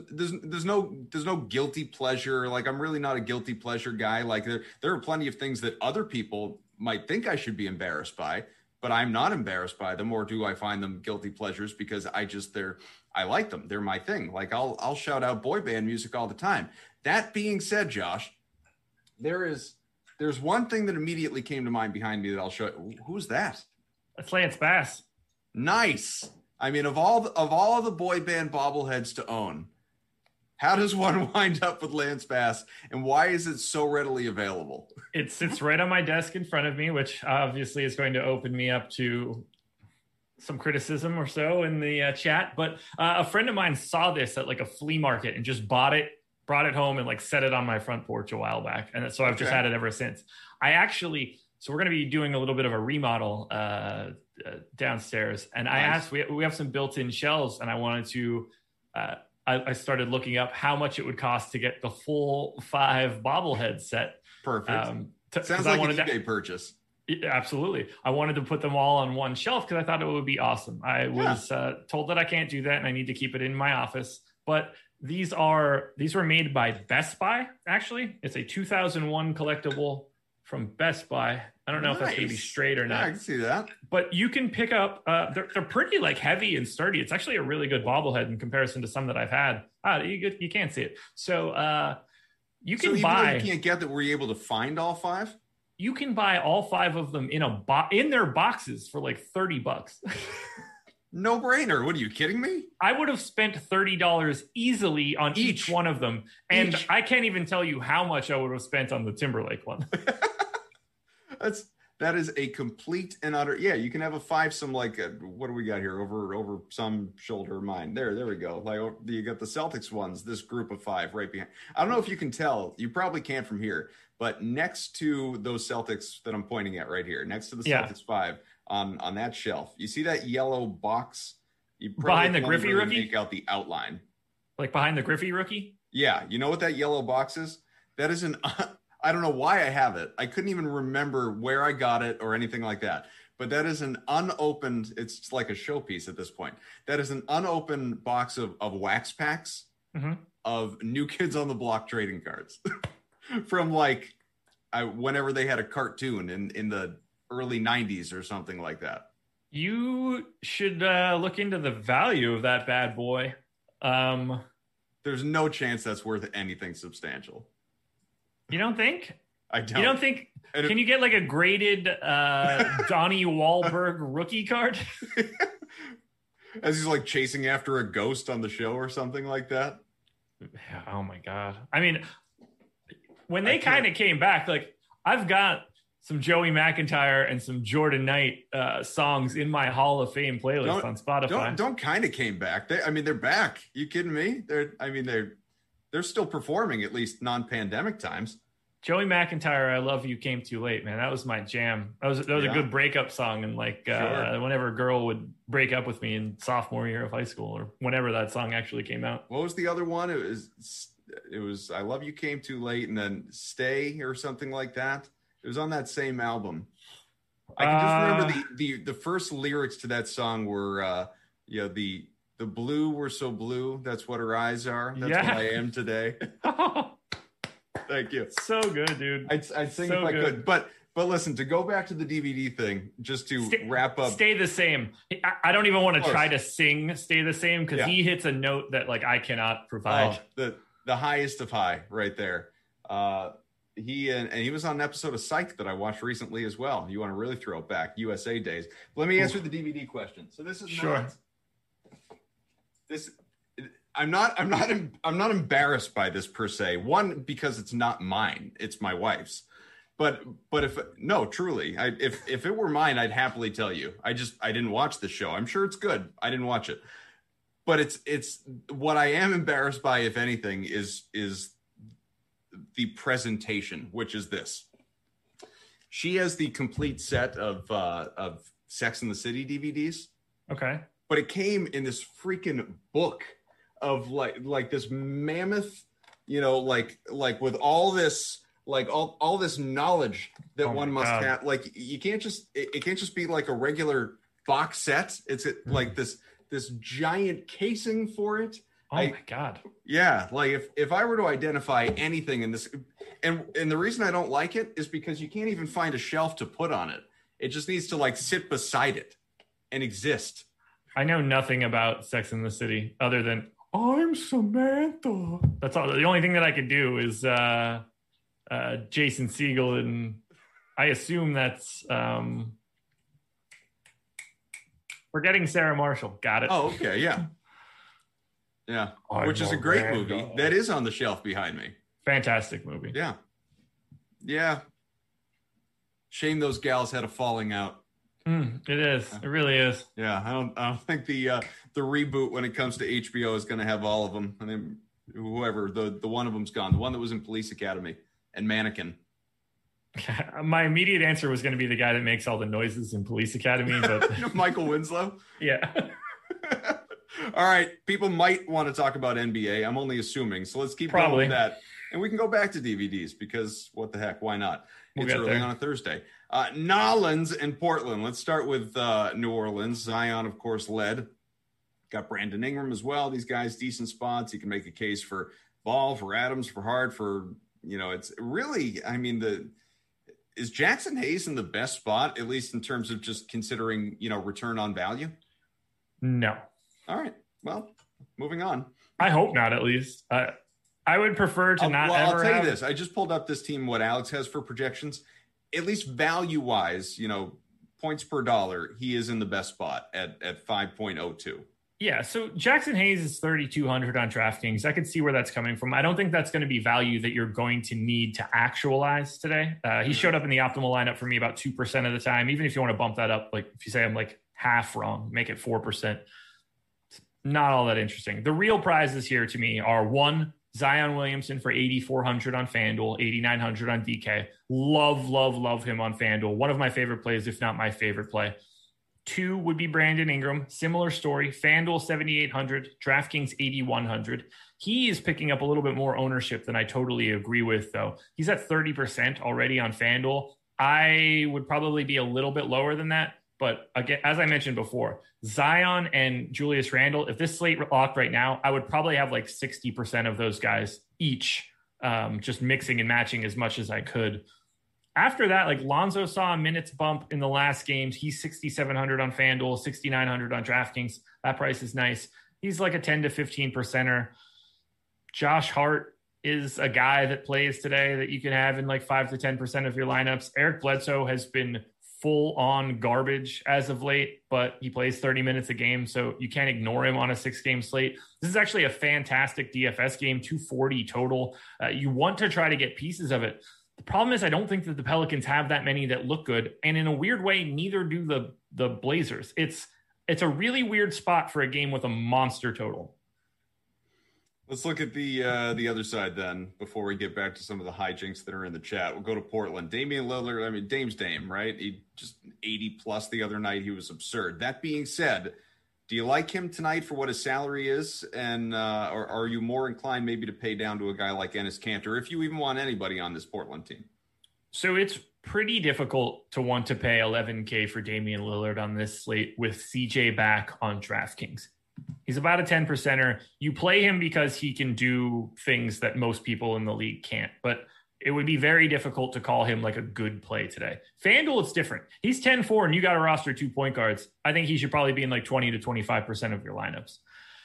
guilty pleasure. Like I'm really not a guilty pleasure guy. Like there are plenty of things that other people might think I should be embarrassed by, but I'm not embarrassed by them, or do I find them guilty pleasures because I like them. They're my thing. Like I'll shout out boy band music all the time. That being said, Josh, there's one thing that immediately came to mind behind me that I'll show you. Who's that? That's Lance Bass. Nice. I mean, of all of the boy band bobbleheads to own, how does one wind up with Lance Bass, and why is it so readily available? It sits right on my desk in front of me, which obviously is going to open me up to some criticism or so in the chat. But a friend of mine saw this at like a flea market and just brought it home and like set it on my front porch a while back. And so I've just had it ever since. So we're going to be doing a little bit of a remodel downstairs. And I asked, we have some built-in shelves, and I wanted to, I started looking up how much it would cost to get the full 5 bobblehead set. Perfect. Sounds like an eBay purchase. Absolutely. I wanted to put them all on one shelf because I thought it would be awesome. I was told that I can't do that and I need to keep it in my office. But these were made by Best Buy, actually. It's a 2001 collectible from Best Buy. I don't know if that's going to be straight or not. Yeah, I can see that. But you can pick up, they're pretty like heavy and sturdy. It's actually a really good bobblehead in comparison to some that I've had. You can't see it. So you can buy. You can't get that. Were you able to find all 5? You can buy all 5 of them in their boxes for like $30. No brainer. What are you kidding me? I would have spent $30 easily on each one of them. And I can't even tell you how much I would have spent on the Timberlake one. That is a complete and utter. Yeah, you can have a 5 some like what do we got here over some shoulder of mine. There we go. Like you got the Celtics ones. This group of 5 right behind. I don't know if you can tell. You probably can't from here, but next to those Celtics that I'm pointing at right here, next to the Celtics 5 on that shelf, you see that yellow box. You behind the Griffey really rookie. Make out the outline. Like behind the Griffey rookie. Yeah, you know what that yellow box is? That is an. I don't know why I have it. I couldn't even remember where I got it or anything like that. But that is an unopened, it's like a showpiece at this point. That is an unopened box of wax packs of New Kids on the Block trading cards from like whenever they had a cartoon in the early 90s or something like that. You should look into the value of that bad boy. There's no chance that's worth anything substantial. You don't think? I don't. You don't think? Can you get like a graded Donnie Wahlberg rookie card? As he's like chasing after a ghost on the show or something like that. Oh my God. I mean, when they kind of came back, like I've got some Joey McIntyre and some Jordan Knight songs in my Hall of Fame playlist on Spotify. Don't kind of came back. They're back. You kidding me? They're still performing, at least non-pandemic times. Joey McIntyre, I Love You came too late, man. That was my jam. That was a good breakup song. And like whenever a girl would break up with me in sophomore year of high school or whenever that song actually came out. What was the other one? It was I Love You Came Too Late and then Stay or something like that. It was on that same album. I can just remember the first lyrics to that song were the blue were so blue, that's what her eyes are. That's what I am today. Thank you. So good, dude. I'd sing so if I could. But listen, to go back to the DVD thing, just to wrap up. Stay the Same. I don't even want to try to sing Stay the Same because he hits a note that like I cannot provide. The highest of high right there. He was on an episode of Psych that I watched recently as well. You want to really throw it back, USA days. Let me answer the DVD question. So this is I'm not embarrassed by this per se. One, because it's not mine, it's my wife's. But truly, if it were mine, I'd happily tell you. I didn't watch the show. I'm sure it's good. I didn't watch it. But it's what I am embarrassed by, if anything, is the presentation, which is this. She has the complete set of Sex and the City DVDs. Okay. But it came in this freaking book of like this mammoth, like with all this, like all this knowledge that one must have. Like it can't just be like a regular box set. It's like this giant casing for it. Oh my God. Yeah. Like if I were to identify anything in this, and the reason I don't like it is because you can't even find a shelf to put on it. It just needs to like sit beside it and exist. I know nothing about Sex and the City other than I'm Samantha. That's all. The only thing that I could do is Jason Segel, and I assume that's Forgetting Sarah Marshall. Got it. Oh, okay, yeah. Yeah, which is a great movie. That is on the shelf behind me. Fantastic movie. Yeah. Yeah. Shame those gals had a falling out. It is. It really is. Yeah, I don't think the reboot when it comes to HBO is going to have all of them. I mean, whoever the one of them's gone. The one that was in Police Academy and Mannequin. My immediate answer was going to be the guy that makes all the noises in Police Academy, but Michael Winslow. Yeah. All right, people might want to talk about NBA. I'm only assuming, so let's keep going with that, and we can go back to DVDs because what the heck? Why not? It's early on a Thursday. Nolans and Portland. Let's start with New Orleans. Zion, of course, led. Got Brandon Ingram as well. These guys, decent spots. You can make a case for Ball, for Adams, for Hart, for, it's really, I mean, is Jackson Hayes in the best spot, at least in terms of just considering, return on value? No. All right. Well, moving on. I hope not, at least. I would prefer to not I'll tell you this. I just pulled up this team, what Alex has for projections. At least value-wise, points per dollar, he is in the best spot at 5.02. Yeah, so Jackson Hayes is 3,200 on DraftKings. I could see where that's coming from. I don't think that's going to be value that you're going to need to actualize today. He showed up in the optimal lineup for me about 2% of the time. Even if you want to bump that up, like if you say I'm like half wrong, make it 4%. It's not all that interesting. The real prizes here to me are one, Zion Williamson for 8,400 on FanDuel, 8,900 on DK. Love him on FanDuel. One of my favorite plays, if not my favorite play. Two would be Brandon Ingram. Similar story. FanDuel 7,800, DraftKings 8,100. He is picking up a little bit more ownership than I totally agree with, though. He's at 30% already on FanDuel. I would probably be a little bit lower than that. But again, as I mentioned before, Zion and Julius Randle, if this slate locked right now, I would probably have like 60% of those guys each, just mixing and matching as much as I could. After that, like Lonzo saw a minutes bump in the last games. He's 6,700 on FanDuel, 6,900 on DraftKings. That price is nice. He's like a 10 to 15%er. Josh Hart is a guy that plays today that you can have in like 5 to 10% of your lineups. Eric Bledsoe has been full on garbage as of late, but he plays 30 minutes a game, so you can't ignore him on a 6-game slate. This is actually a fantastic DFS game, 240 total. You want to try to get pieces of it. The problem is I don't think that the Pelicans have that many that look good. And in a weird way, neither do the Blazers. It's a really weird spot for a game with a monster total. Let's look at the other side then before we get back to some of the hijinks that are in the chat. We'll go to Portland. Damian Lillard, I mean, Dame's Dame, right? He just 80 plus the other night. He was absurd. That being said, do you like him tonight for what his salary is? And or are you more inclined maybe to pay down to a guy like Enes Kanter, if you even want anybody on this Portland team? So it's pretty difficult to want to pay $11K for Damian Lillard on this slate with CJ back on DraftKings. He's about a 10%er. You play him because he can do things that most people in the league can't. But it would be very difficult to call him like a good play today. FanDuel, it's different. He's 10-4 and you got to roster 2 point guards. I think he should probably be in like 20 to 25% of your lineups.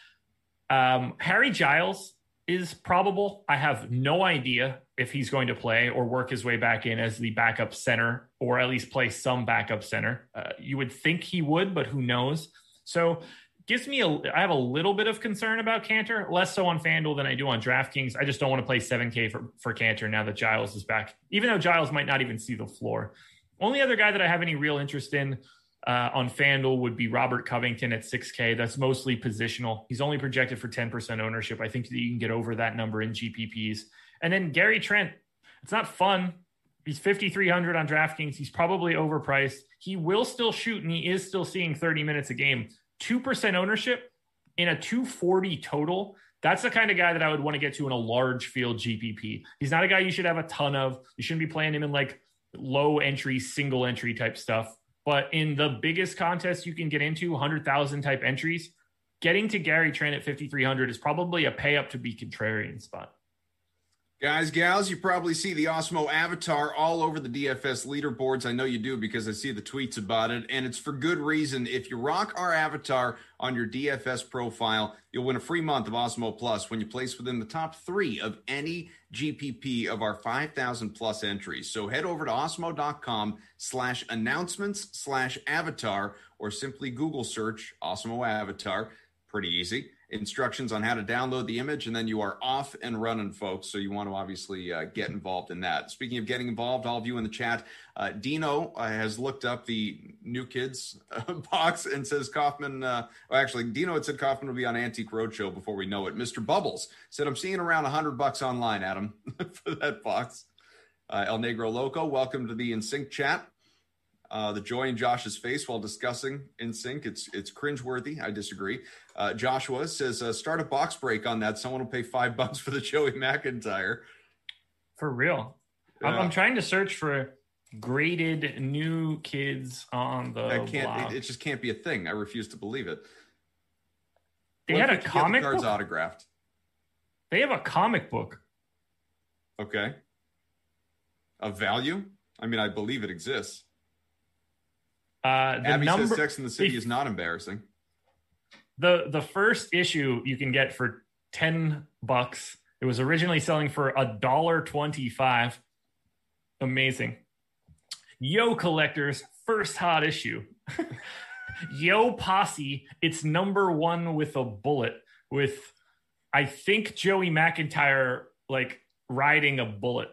Harry Giles is probable. I have no idea if he's going to play or work his way back in as the backup center or at least play some backup center. You would think he would, but who knows? So I have a little bit of concern about Kanter, less so on FanDuel than I do on DraftKings. I just don't want to play $7K for Kanter now that Giles is back, even though Giles might not even see the floor. Only other guy that I have any real interest in on FanDuel would be Robert Covington at $6K. That's mostly positional. He's only projected for 10% ownership. I think that you can get over that number in GPPs. And then Gary Trent, it's not fun. He's 5,300 on DraftKings. He's probably overpriced. He will still shoot, and he is still seeing 30 minutes a game. 2% ownership in a 240 total. That's the kind of guy that I would want to get to in a large field GPP. He's not a guy you should have a ton of. You shouldn't be playing him in like low entry, single entry type stuff. But in the biggest contest you can get into, 100,000 type entries, getting to Gary Trent at 5,300 is probably a pay up to be contrarian spot. Guys, gals, you probably see the Osmo avatar all over the DFS leaderboards. I know you do because I see the tweets about it, and it's for good reason. If you rock our avatar on your DFS profile, you'll win a free month of Osmo Plus when you place within the top 3 of any GPP of our 5,000 plus entries. So head over to osmo.com/announcements/avatar or simply Google search Osmo Avatar. Pretty easy. Instructions on how to download the image, and then you are off and running, folks. So you want to obviously get involved in that. Speaking of getting involved, all of you in the chat, Dino has looked up the New Kids box and says Kaufman, actually, Dino had said Kaufman will be on Antique Roadshow before we know it. Mr. Bubbles said, I'm seeing around $100 online, Adam, for that box. El Negro Loco, welcome to the InSync chat. The joy in Josh's face while discussing InSync, it's cringeworthy. I disagree. Joshua says, start a box break on that. Someone will pay $5 for the Joey McIntyre. For real. I'm trying to search for graded New Kids on the blog. It just can't be a thing. I refuse to believe it. They had a comic book? Cards autographed. They have a comic book. Okay. Of value? I mean, I believe it exists. Abby says Sex in the City is not embarrassing. The first issue you can get for $10. It was originally selling for $1.25. Amazing. Yo, collectors, first hot issue. Yo Posse, it's number one with a bullet with, I think, Joey McIntyre like riding a bullet.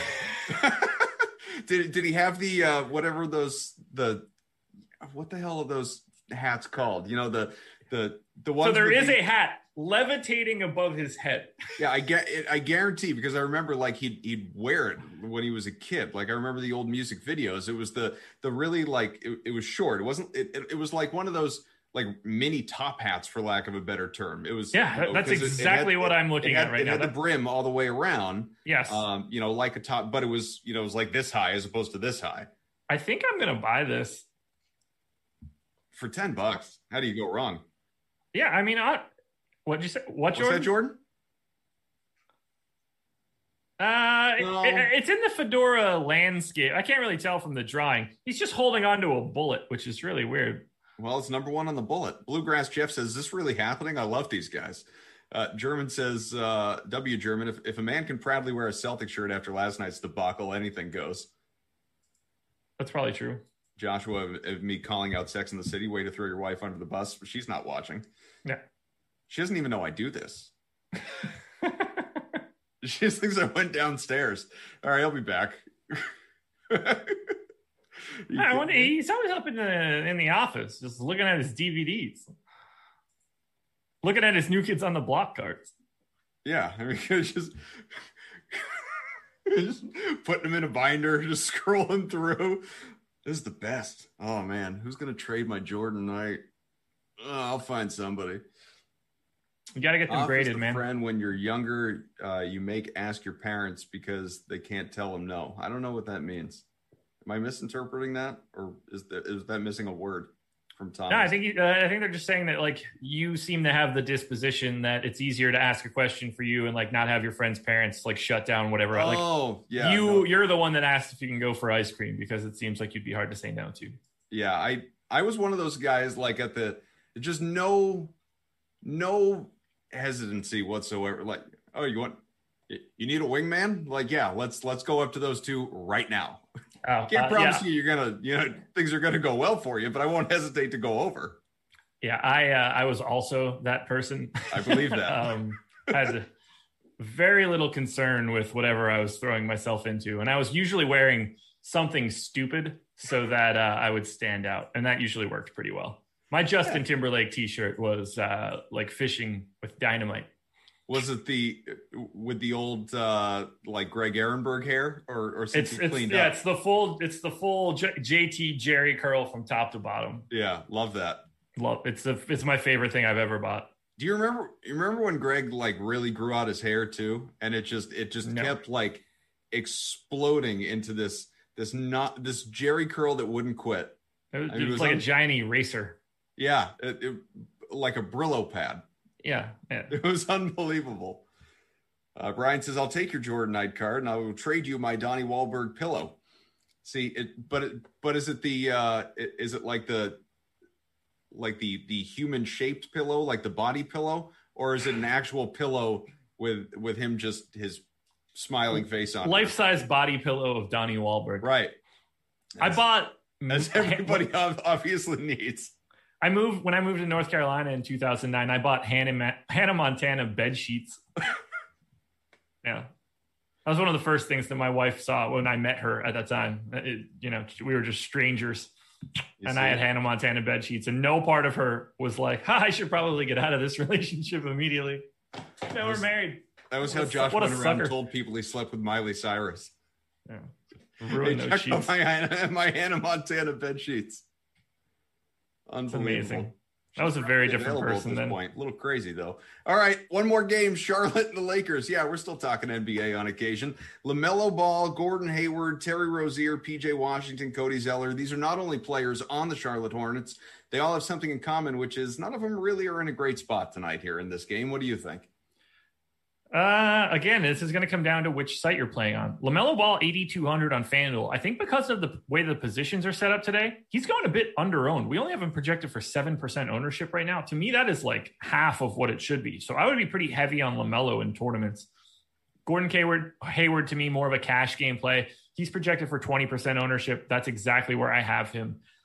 Did he have the whatever what the hell are those hats called? You know, the one. So there is a hat levitating above his head. Yeah, I guarantee, because I remember like he'd wear it when he was a kid. Like I remember the old music videos. It was the really like it was short. It wasn't it was like one of those like mini top hats, for lack of a better term. It was, yeah, that's exactly what I'm looking at right now. It had the brim all the way around. Yes. You know, like a top, but it was, you know, it was like this high as opposed to this high. I think I'm gonna buy this for $10. How do you go wrong? Yeah, I mean, what'd you say? What's that, Jordan? No. It's in the fedora landscape. I can't really tell from the drawing. He's just holding onto a bullet, which is really weird. Well, it's number one on the bullet. Bluegrass Jeff says, is this really happening? I love these guys. German says, W. German, if a man can proudly wear a Celtic shirt after last night's debacle, anything goes. That's probably true. Joshua, of me calling out Sex in the City, way to throw your wife under the bus. She's not watching. Yeah. She doesn't even know I do this. She just thinks I went downstairs. All right, I'll be back. He's always up in the office, just looking at his DVDs, looking at his New Kids on the Block cards. Yeah, I mean, just putting them in a binder, just scrolling through. This is the best. Oh man, who's gonna trade my Jordan Knight? I'll find somebody. You got to get them graded, man. Friend, when you're younger, you ask your parents because they can't tell them no. I don't know what that means. Am I misinterpreting that, or is that missing a word from Tom? No, I think they're just saying that like you seem to have the disposition that it's easier to ask a question for you and like not have your friend's parents like shut down whatever. Oh, yeah. You're the one that asked if you can go for ice cream because it seems like you'd be hard to say no to. Yeah, I was one of those guys like at the just no hesitancy whatsoever. Like, oh, you need a wingman? Like, yeah, let's go up to those two right now. Can't promise you you're gonna, things are gonna go well for you, but I won't hesitate to go over. Yeah, I was also that person. I believe that. I had very little concern with whatever I was throwing myself into, and I was usually wearing something stupid so that I would stand out, and that usually worked pretty well. My Justin Timberlake T-shirt was like fishing with dynamite. Was it with the old like Greg Ehrenberg hair, or since he cleaned up? It's the full JT Jerry curl from top to bottom. Yeah, love that. It's my favorite thing I've ever bought. Do you remember when Greg like really grew out his hair too, and it just kept like exploding into this Jerry curl that wouldn't quit. It was like a giant eraser. Yeah, it like a Brillo pad. Yeah. It was unbelievable. Brian says, I'll take your Jordan Knight card and I will trade you my Donnie Wahlberg pillow. See but is it is it like the human shaped pillow, like the body pillow, or is it an actual pillow with him, just his smiling face on life-size body pillow of Donnie Wahlberg? Right. As everybody obviously needs. When I moved to North Carolina in 2009, I bought Hannah Montana bed sheets. Yeah. That was one of the first things that my wife saw when I met her at that time. We were just strangers. I had Hannah Montana bed sheets, and no part of her was like, I should probably get out of this relationship immediately. No, we're married. That was how Josh went around and told people he slept with Miley Cyrus. Yeah. Ruined those sheets. My Hannah Montana bed sheets. Unbelievable. Amazing. That was a very different person then. A little crazy though. All right, one more game. Charlotte and the Lakers. Yeah, we're still talking NBA on occasion. LaMelo Ball, Gordon Hayward, Terry Rozier, PJ Washington, Cody Zeller. These are not only players on the Charlotte Hornets. They all have something in common, which is none of them really are in a great spot tonight here in this game. What do you think? Again, this is going to come down to which site you're playing on. LaMelo Ball, 8,200 on FanDuel. I think because of the way the positions are set up today, he's going a bit under-owned. We only have him projected for 7% ownership right now. To me, that is like half of what it should be. So I would be pretty heavy on LaMelo in tournaments. Gordon Hayward, to me, more of a cash game play. He's projected for 20% ownership. That's exactly where I have him.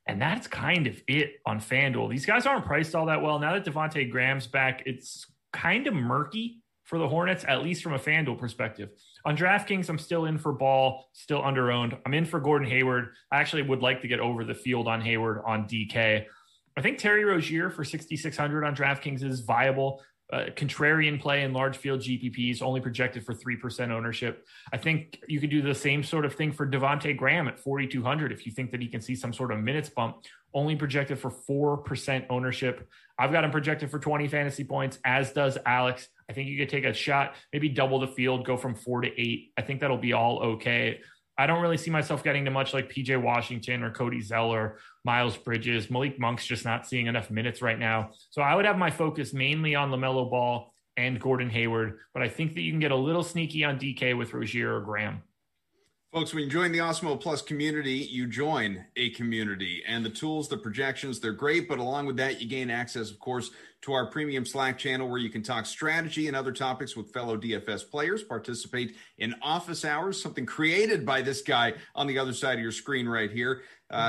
And that's kind of it on FanDuel. These guys aren't priced all that well. Now that Devontae Graham's back, it's kind of murky for the Hornets, at least from a FanDuel perspective. On DraftKings, I'm still in for Ball, still under-owned. I'm in for Gordon Hayward. I actually would like to get over the field on Hayward on DK. I think Terry Rozier for 6,600 on DraftKings is viable. Contrarian play in large field GPPs, only projected for 3% ownership. I think you could do the same sort of thing for Devontae Graham at 4,200 if you think that he can see some sort of minutes bump, only projected for 4% ownership. I've got him projected for 20 fantasy points, as does Alex. I think you could take a shot, maybe double the field, go from 4 to 8. I think that'll be all okay. I don't really see myself getting to much like PJ Washington or Cody Zeller, Miles Bridges. Malik Monk's just not seeing enough minutes right now. So I would have my focus mainly on LaMelo Ball and Gordon Hayward, but I think that you can get a little sneaky on DK with Rozier or Graham. Folks, when you join the Awesemo Plus community, you join a community. And the tools, the projections, they're great. But along with that, you gain access, of course, to our premium Slack channel where you can talk strategy and other topics with fellow DFS players, participate in office hours, something created by this guy on the other side of your screen right here.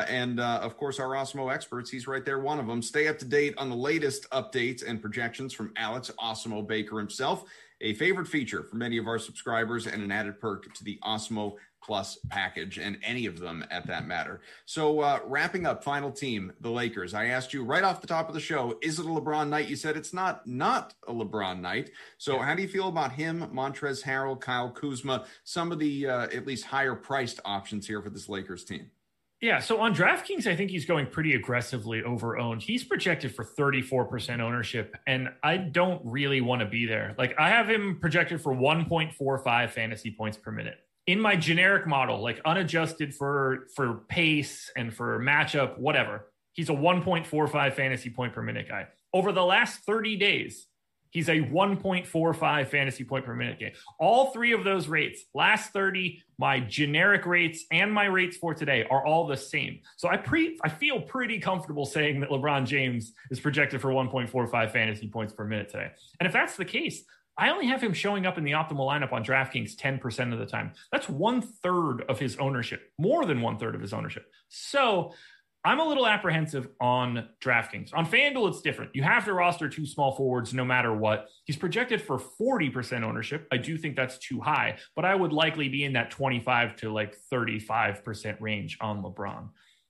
Of course, our Awesemo experts, he's right there, one of them. Stay up to date on the latest updates and projections from Alex Awesemo Baker himself, a favorite feature for many of our subscribers and an added perk to the Awesemo Plus package, and any of them at that matter. So wrapping up, final team, the Lakers. I asked you right off the top of the show, is it a LeBron night? You said it's not a LeBron night. So how do you feel about him, Montrezl Harrell, Kyle Kuzma, some of the at least higher priced options here for this Lakers team? Yeah, so on DraftKings, I think he's going pretty aggressively over-owned. He's projected for 34% ownership, and I don't really want to be there. Like, I have him projected for 1.45 fantasy points per minute. In my generic model, like unadjusted for pace and for matchup, whatever, he's a 1.45 fantasy point per minute guy. Over the last 30 days, he's a 1.45 fantasy point per minute game. All three of those rates, last 30, my generic rates and my rates for today are all the same. So I feel pretty comfortable saying that LeBron James is projected for 1.45 fantasy points per minute today. And if that's the case, I only have him showing up in the optimal lineup on DraftKings 10% of the time. That's 1/3 of his ownership, more than 1/3 of his ownership. So I'm a little apprehensive on DraftKings. On FanDuel, it's different. You have to roster two small forwards no matter what. He's projected for 40% ownership. I do think that's too high, but I would likely be in that 25 to like 35% range on LeBron.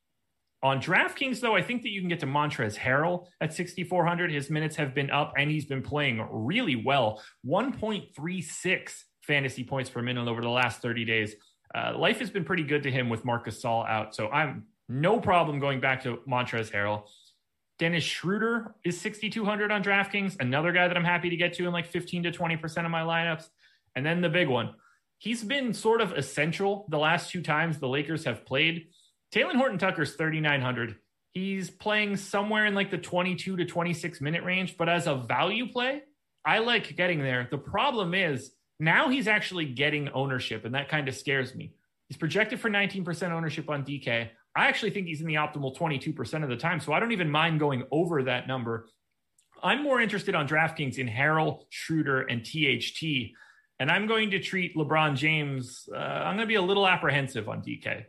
On DraftKings, though, I think that you can get to Montrezl Harrell at 6,400. His minutes have been up, and he's been playing really well. 1.36 fantasy points per minute over the last 30 days. Life has been pretty good to him with Marc Gasol out, so I'm no problem going back to Montrezl Harrell. Dennis Schroeder is 6,200 on DraftKings, another guy that I'm happy to get to in like 15 to 20% of my lineups. And then the big one. He's been sort of essential the last two times the Lakers have played. Talen Horton-Tucker's 3,900. He's playing somewhere in like the 22 to 26 minute range, but as a value play, I like getting there. The problem is now he's actually getting ownership, and that kind of scares me. He's projected for 19% ownership on DK. I actually think he's in the optimal 22% of the time, so I don't even mind going over that number. I'm more interested on DraftKings in Harrell, Schroeder, and THT, and I'm going to treat LeBron James. I'm going to be a little apprehensive on DK.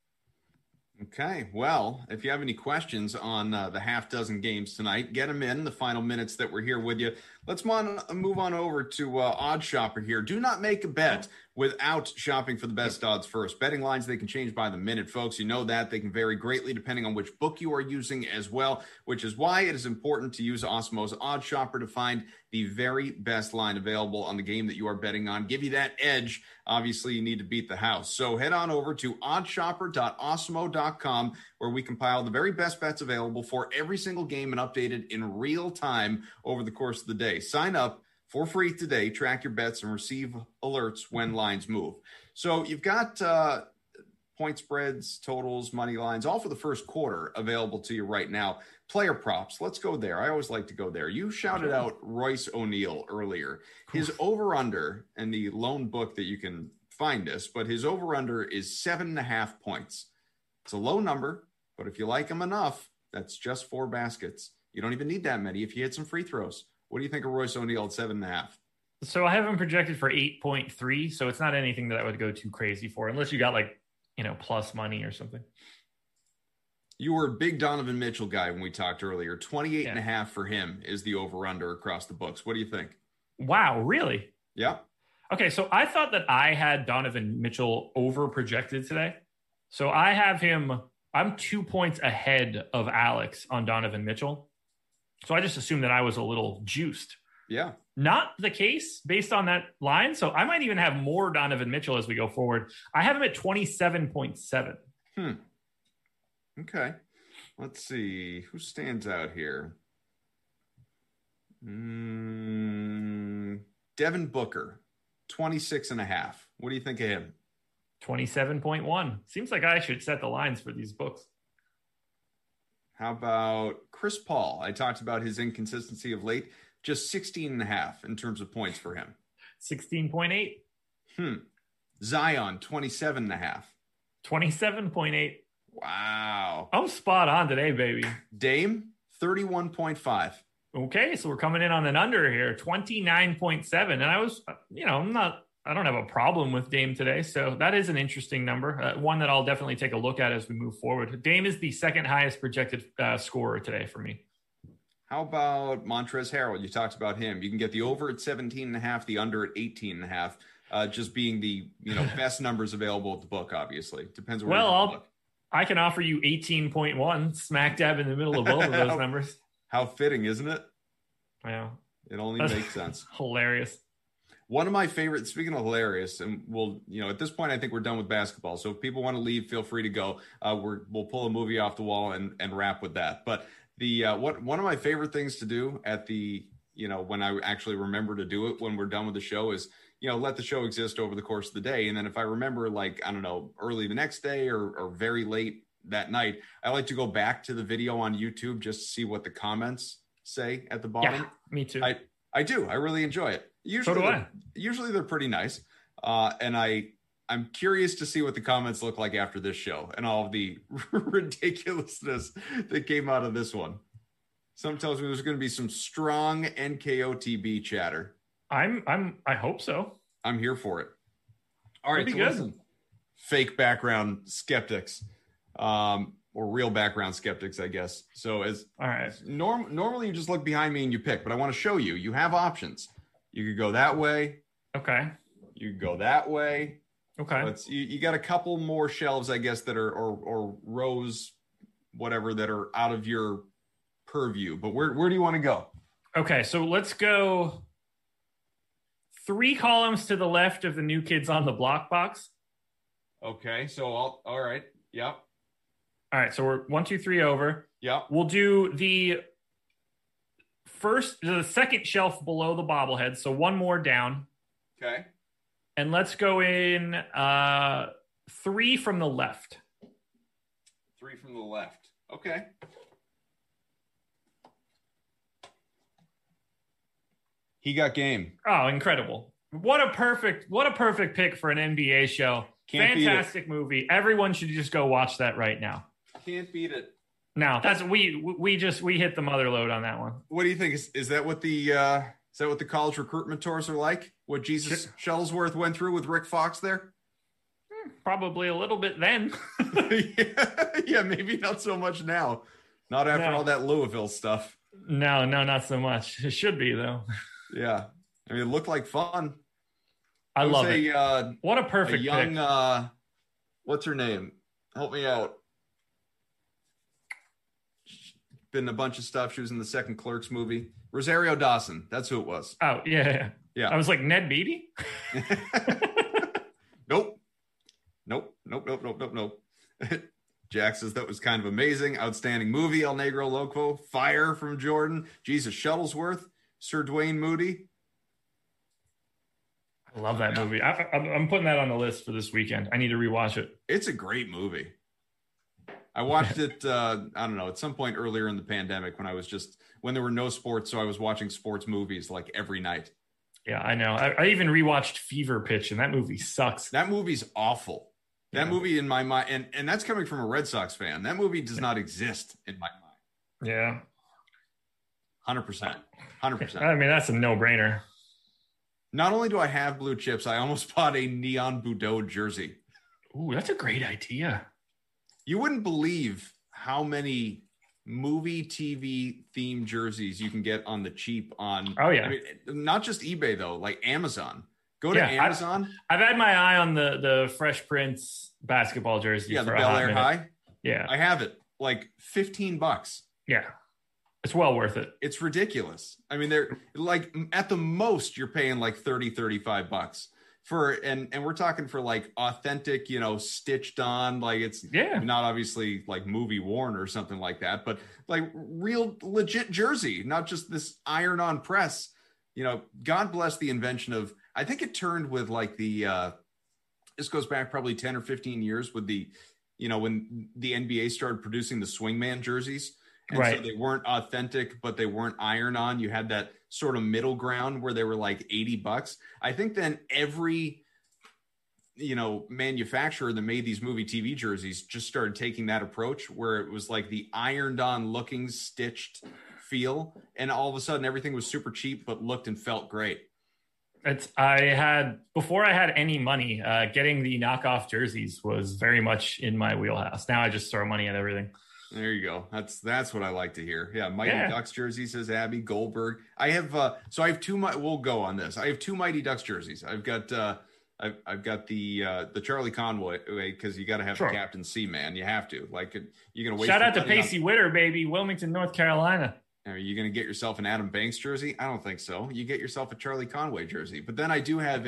Okay, well, if you have any questions on the half dozen games tonight, get them in the final minutes that we're here with you. Let's move on over to Odds Shopper here. Do not make a bet without shopping for the best odds first. Betting lines, they can change by the minute, folks. You know that. They can vary greatly depending on which book you are using as well, which is why it is important to use Awesemo's Odds Shopper to find the very best line available on the game that you are betting on. Give you that edge. Obviously, you need to beat the house. So head on over to oddshopper.awesemo.com, where we compile the very best bets available for every single game and updated in real time over the course of the day. Sign up for free today, track your bets, and receive alerts when lines move. So you've got point spreads, totals, money lines, all for the first quarter available to you right now. Player props, let's go there. I always like to go there. You shouted out Royce O'Neal earlier. His over-under, and the lone book that you can find this, but his over-under is 7.5 points. It's a low number, but if you like him enough, that's just 4 baskets. You don't even need that many if you hit some free throws. What do you think of Royce O'Neal at 7.5? So I have him projected for 8.3, so it's not anything that I would go too crazy for, unless you got like, plus money or something. You were a big Donovan Mitchell guy when we talked earlier. 28.5 for him is the over-under across the books. What do you think? Wow, really? Yeah. Okay, so I thought that I had Donovan Mitchell over projected today. So I have him, I'm 2 points ahead of Alex on Donovan Mitchell. So I just assumed that I was a little juiced. Yeah. Not the case based on that line. So I might even have more Donovan Mitchell as we go forward. I have him at 27.7. Okay. Let's see. Who stands out here? Devin Booker, 26.5. What do you think of him? 27.1. Seems like I should set the lines for these books. How about Chris Paul? I talked about his inconsistency of late. Just 16.5 in terms of points for him. 16.8. Zion, 27.5. 27.8. Wow. I'm spot on today, baby. Dame, 31.5. Okay, so we're coming in on an under here, 29.7. And I was, I don't have a problem with Dame today. So that is an interesting number, one that I'll definitely take a look at as we move forward. Dame is the second highest projected scorer today for me. How about Montrezl Harrell? You talked about him. You can get the over at 17.5, the under at 18.5, just being the best numbers available at the book, obviously. Depends where you look. I can offer you 18.1, smack dab in the middle of both of those numbers. How fitting, isn't it? Yeah. It only makes sense. Hilarious. One of my favorites, speaking of hilarious, and we'll, at this point, I think we're done with basketball. So if people want to leave, feel free to go. We'll pull a movie off the wall and wrap with that. But one of my favorite things to do at the, when I actually remember to do it when we're done with the show is, let the show exist over the course of the day. And then if I remember, early the next day or very late that night, I like to go back to the video on YouTube just to see what the comments say at the bottom. Yeah, me too. I do. I really enjoy it. Usually, so do I. Usually they're pretty nice. And I'm curious to see what the comments look like after this show and all of the ridiculousness that came out of this one. Some tells me there's going to be some strong NKOTB chatter. I hope so. I'm here for it. All right. That'd be good. Listen, fake background skeptics, or real background skeptics, I guess. So all right. Normally you just look behind me and you pick, but I want to show you. You have options. You could go that way. Okay. You could go that way. Okay. You got a couple more shelves, I guess, that are or rows, whatever, that are out of your purview. But where do you want to go? Okay, so let's go 3 columns to the left of the New Kids on the Block box. Okay, so all right. Yep. All right, so we're 1, 2, 3 over. Yep. We'll do the second shelf below the bobblehead, so one more down. Okay. And let's go in 3 from the left. 3 from the left. Okay. He got game. Oh, incredible. What a perfect pick for an NBA show. Fantastic movie. Everyone should just go watch that right now. Can't beat it. No, that's we hit the mother load on that one. What do you think? Is that what the college recruitment tours are like? What Jesus Shuttlesworth went through with Rick Fox there? Probably a little bit then. yeah, maybe not so much now. Not after all that Louisville stuff. No, not so much. It should be though. Yeah, I mean, it looked like fun. I love it. What a perfect young. pick. What's her name? Help me out. Been a bunch of stuff. She was in the second Clerks movie. Rosario Dawson. That's who it was. Oh, yeah. I was like, Ned Beatty? Nope. Jack says that was kind of amazing. Outstanding movie. El Negro Loco. Fire from Jordan. Jesus Shuttlesworth. Sir Dwayne Moody. I love that movie. I'm putting that on the list for this weekend. I need to rewatch it. It's a great movie. I watched it, I don't know, at some point earlier in the pandemic when there were no sports. So I was watching sports movies like every night. Yeah, I know. I even rewatched Fever Pitch, and that movie sucks. That movie's awful. That movie in my mind, and that's coming from a Red Sox fan. That movie does not exist in my mind. Yeah. 100%. I mean, that's a no-brainer. Not only do I have blue chips, I almost bought a Neon Budeau jersey. Ooh, that's a great idea. You wouldn't believe how many movie TV themed jerseys you can get on the cheap on. Oh yeah. I mean, not just eBay though, like Amazon. Go to Amazon. I've had my eye on the Fresh Prince basketball jersey. Yeah, the Bel Air High. Yeah. I have it. Like $15. Yeah. It's well worth it. It's ridiculous. I mean, they're like at the most you're paying like $30-$35 for, and we're talking for like authentic, stitched on, like it's not obviously like movie worn or something like that, but like real legit jersey, not just this iron on press. God bless the invention of, I think it turned with like this goes back probably 10 or 15 years with the, when the NBA started producing the swingman jerseys. And so they weren't authentic, but they weren't iron on. You had that sort of middle ground where they were like $80. I think then every, manufacturer that made these movie TV jerseys just started taking that approach where it was like the ironed on looking stitched feel. And all of a sudden everything was super cheap, but looked and felt great. Before I had any money, getting the knockoff jerseys was very much in my wheelhouse. Now I just throw money at everything. There you go. That's what I like to hear. Yeah, Mighty Ducks jersey, says Abby Goldberg. I have we'll go on this. I have two Mighty Ducks jerseys. I've got I've got the Charlie Conway, because you got to have the Captain C, man. You have to. Like, you're gonna waste. Shout out to Pacey Witter, baby, Wilmington, North Carolina. Are you going to get yourself an Adam Banks jersey? I don't think so. You get yourself a Charlie Conway jersey. But then I do have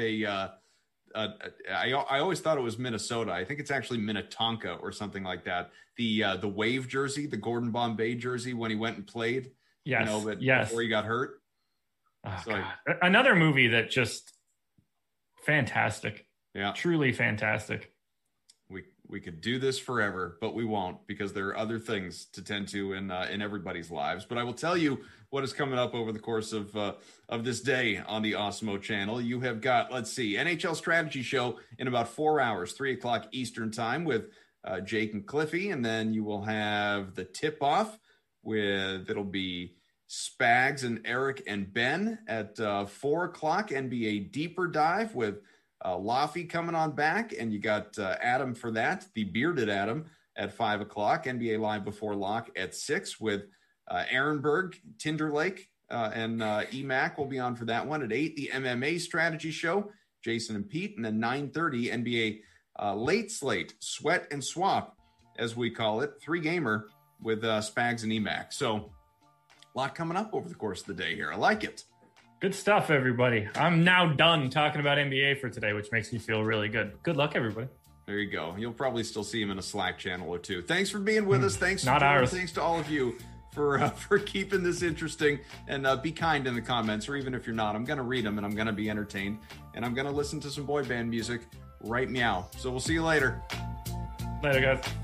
I always thought it was Minnesota. I think it's actually Minnetonka or something like that. The Wave jersey, the Gordon Bombay jersey when he went and played. Yes. Before he got hurt. Oh, another movie that just fantastic. Yeah. Truly fantastic. We could do this forever, but we won't, because there are other things to tend to in everybody's lives. But I will tell you what is coming up over the course of this day on the Awesemo channel. You have got, NHL Strategy Show in about 4 hours, 3:00 Eastern time with Jake and Cliffy. And then you will have the tip-off it'll be Spags and Eric and Ben at 4:00, NBA Deeper Dive with Laffy coming on back, and you got Adam for that, the bearded Adam at 5:00, NBA Live Before Lock at 6 with Aaron Berg, Tinderlake, and EMAC will be on for that one at 8. The MMA Strategy Show, Jason and Pete, and then 9:30 NBA Late Slate, Sweat and Swap, as we call it, 3-gamer with Spags and EMAC. So a lot coming up over the course of the day here. I like it. Good stuff, everybody. I'm now done talking about NBA for today, which makes me feel really good. Good luck, everybody. There you go. You'll probably still see him in a Slack channel or two. Thanks for being with us. Thanks to all of you for keeping this interesting. And be kind in the comments, or even if you're not, I'm going to read them and I'm going to be entertained. And I'm going to listen to some boy band music right meow. So we'll see you later. Later, guys.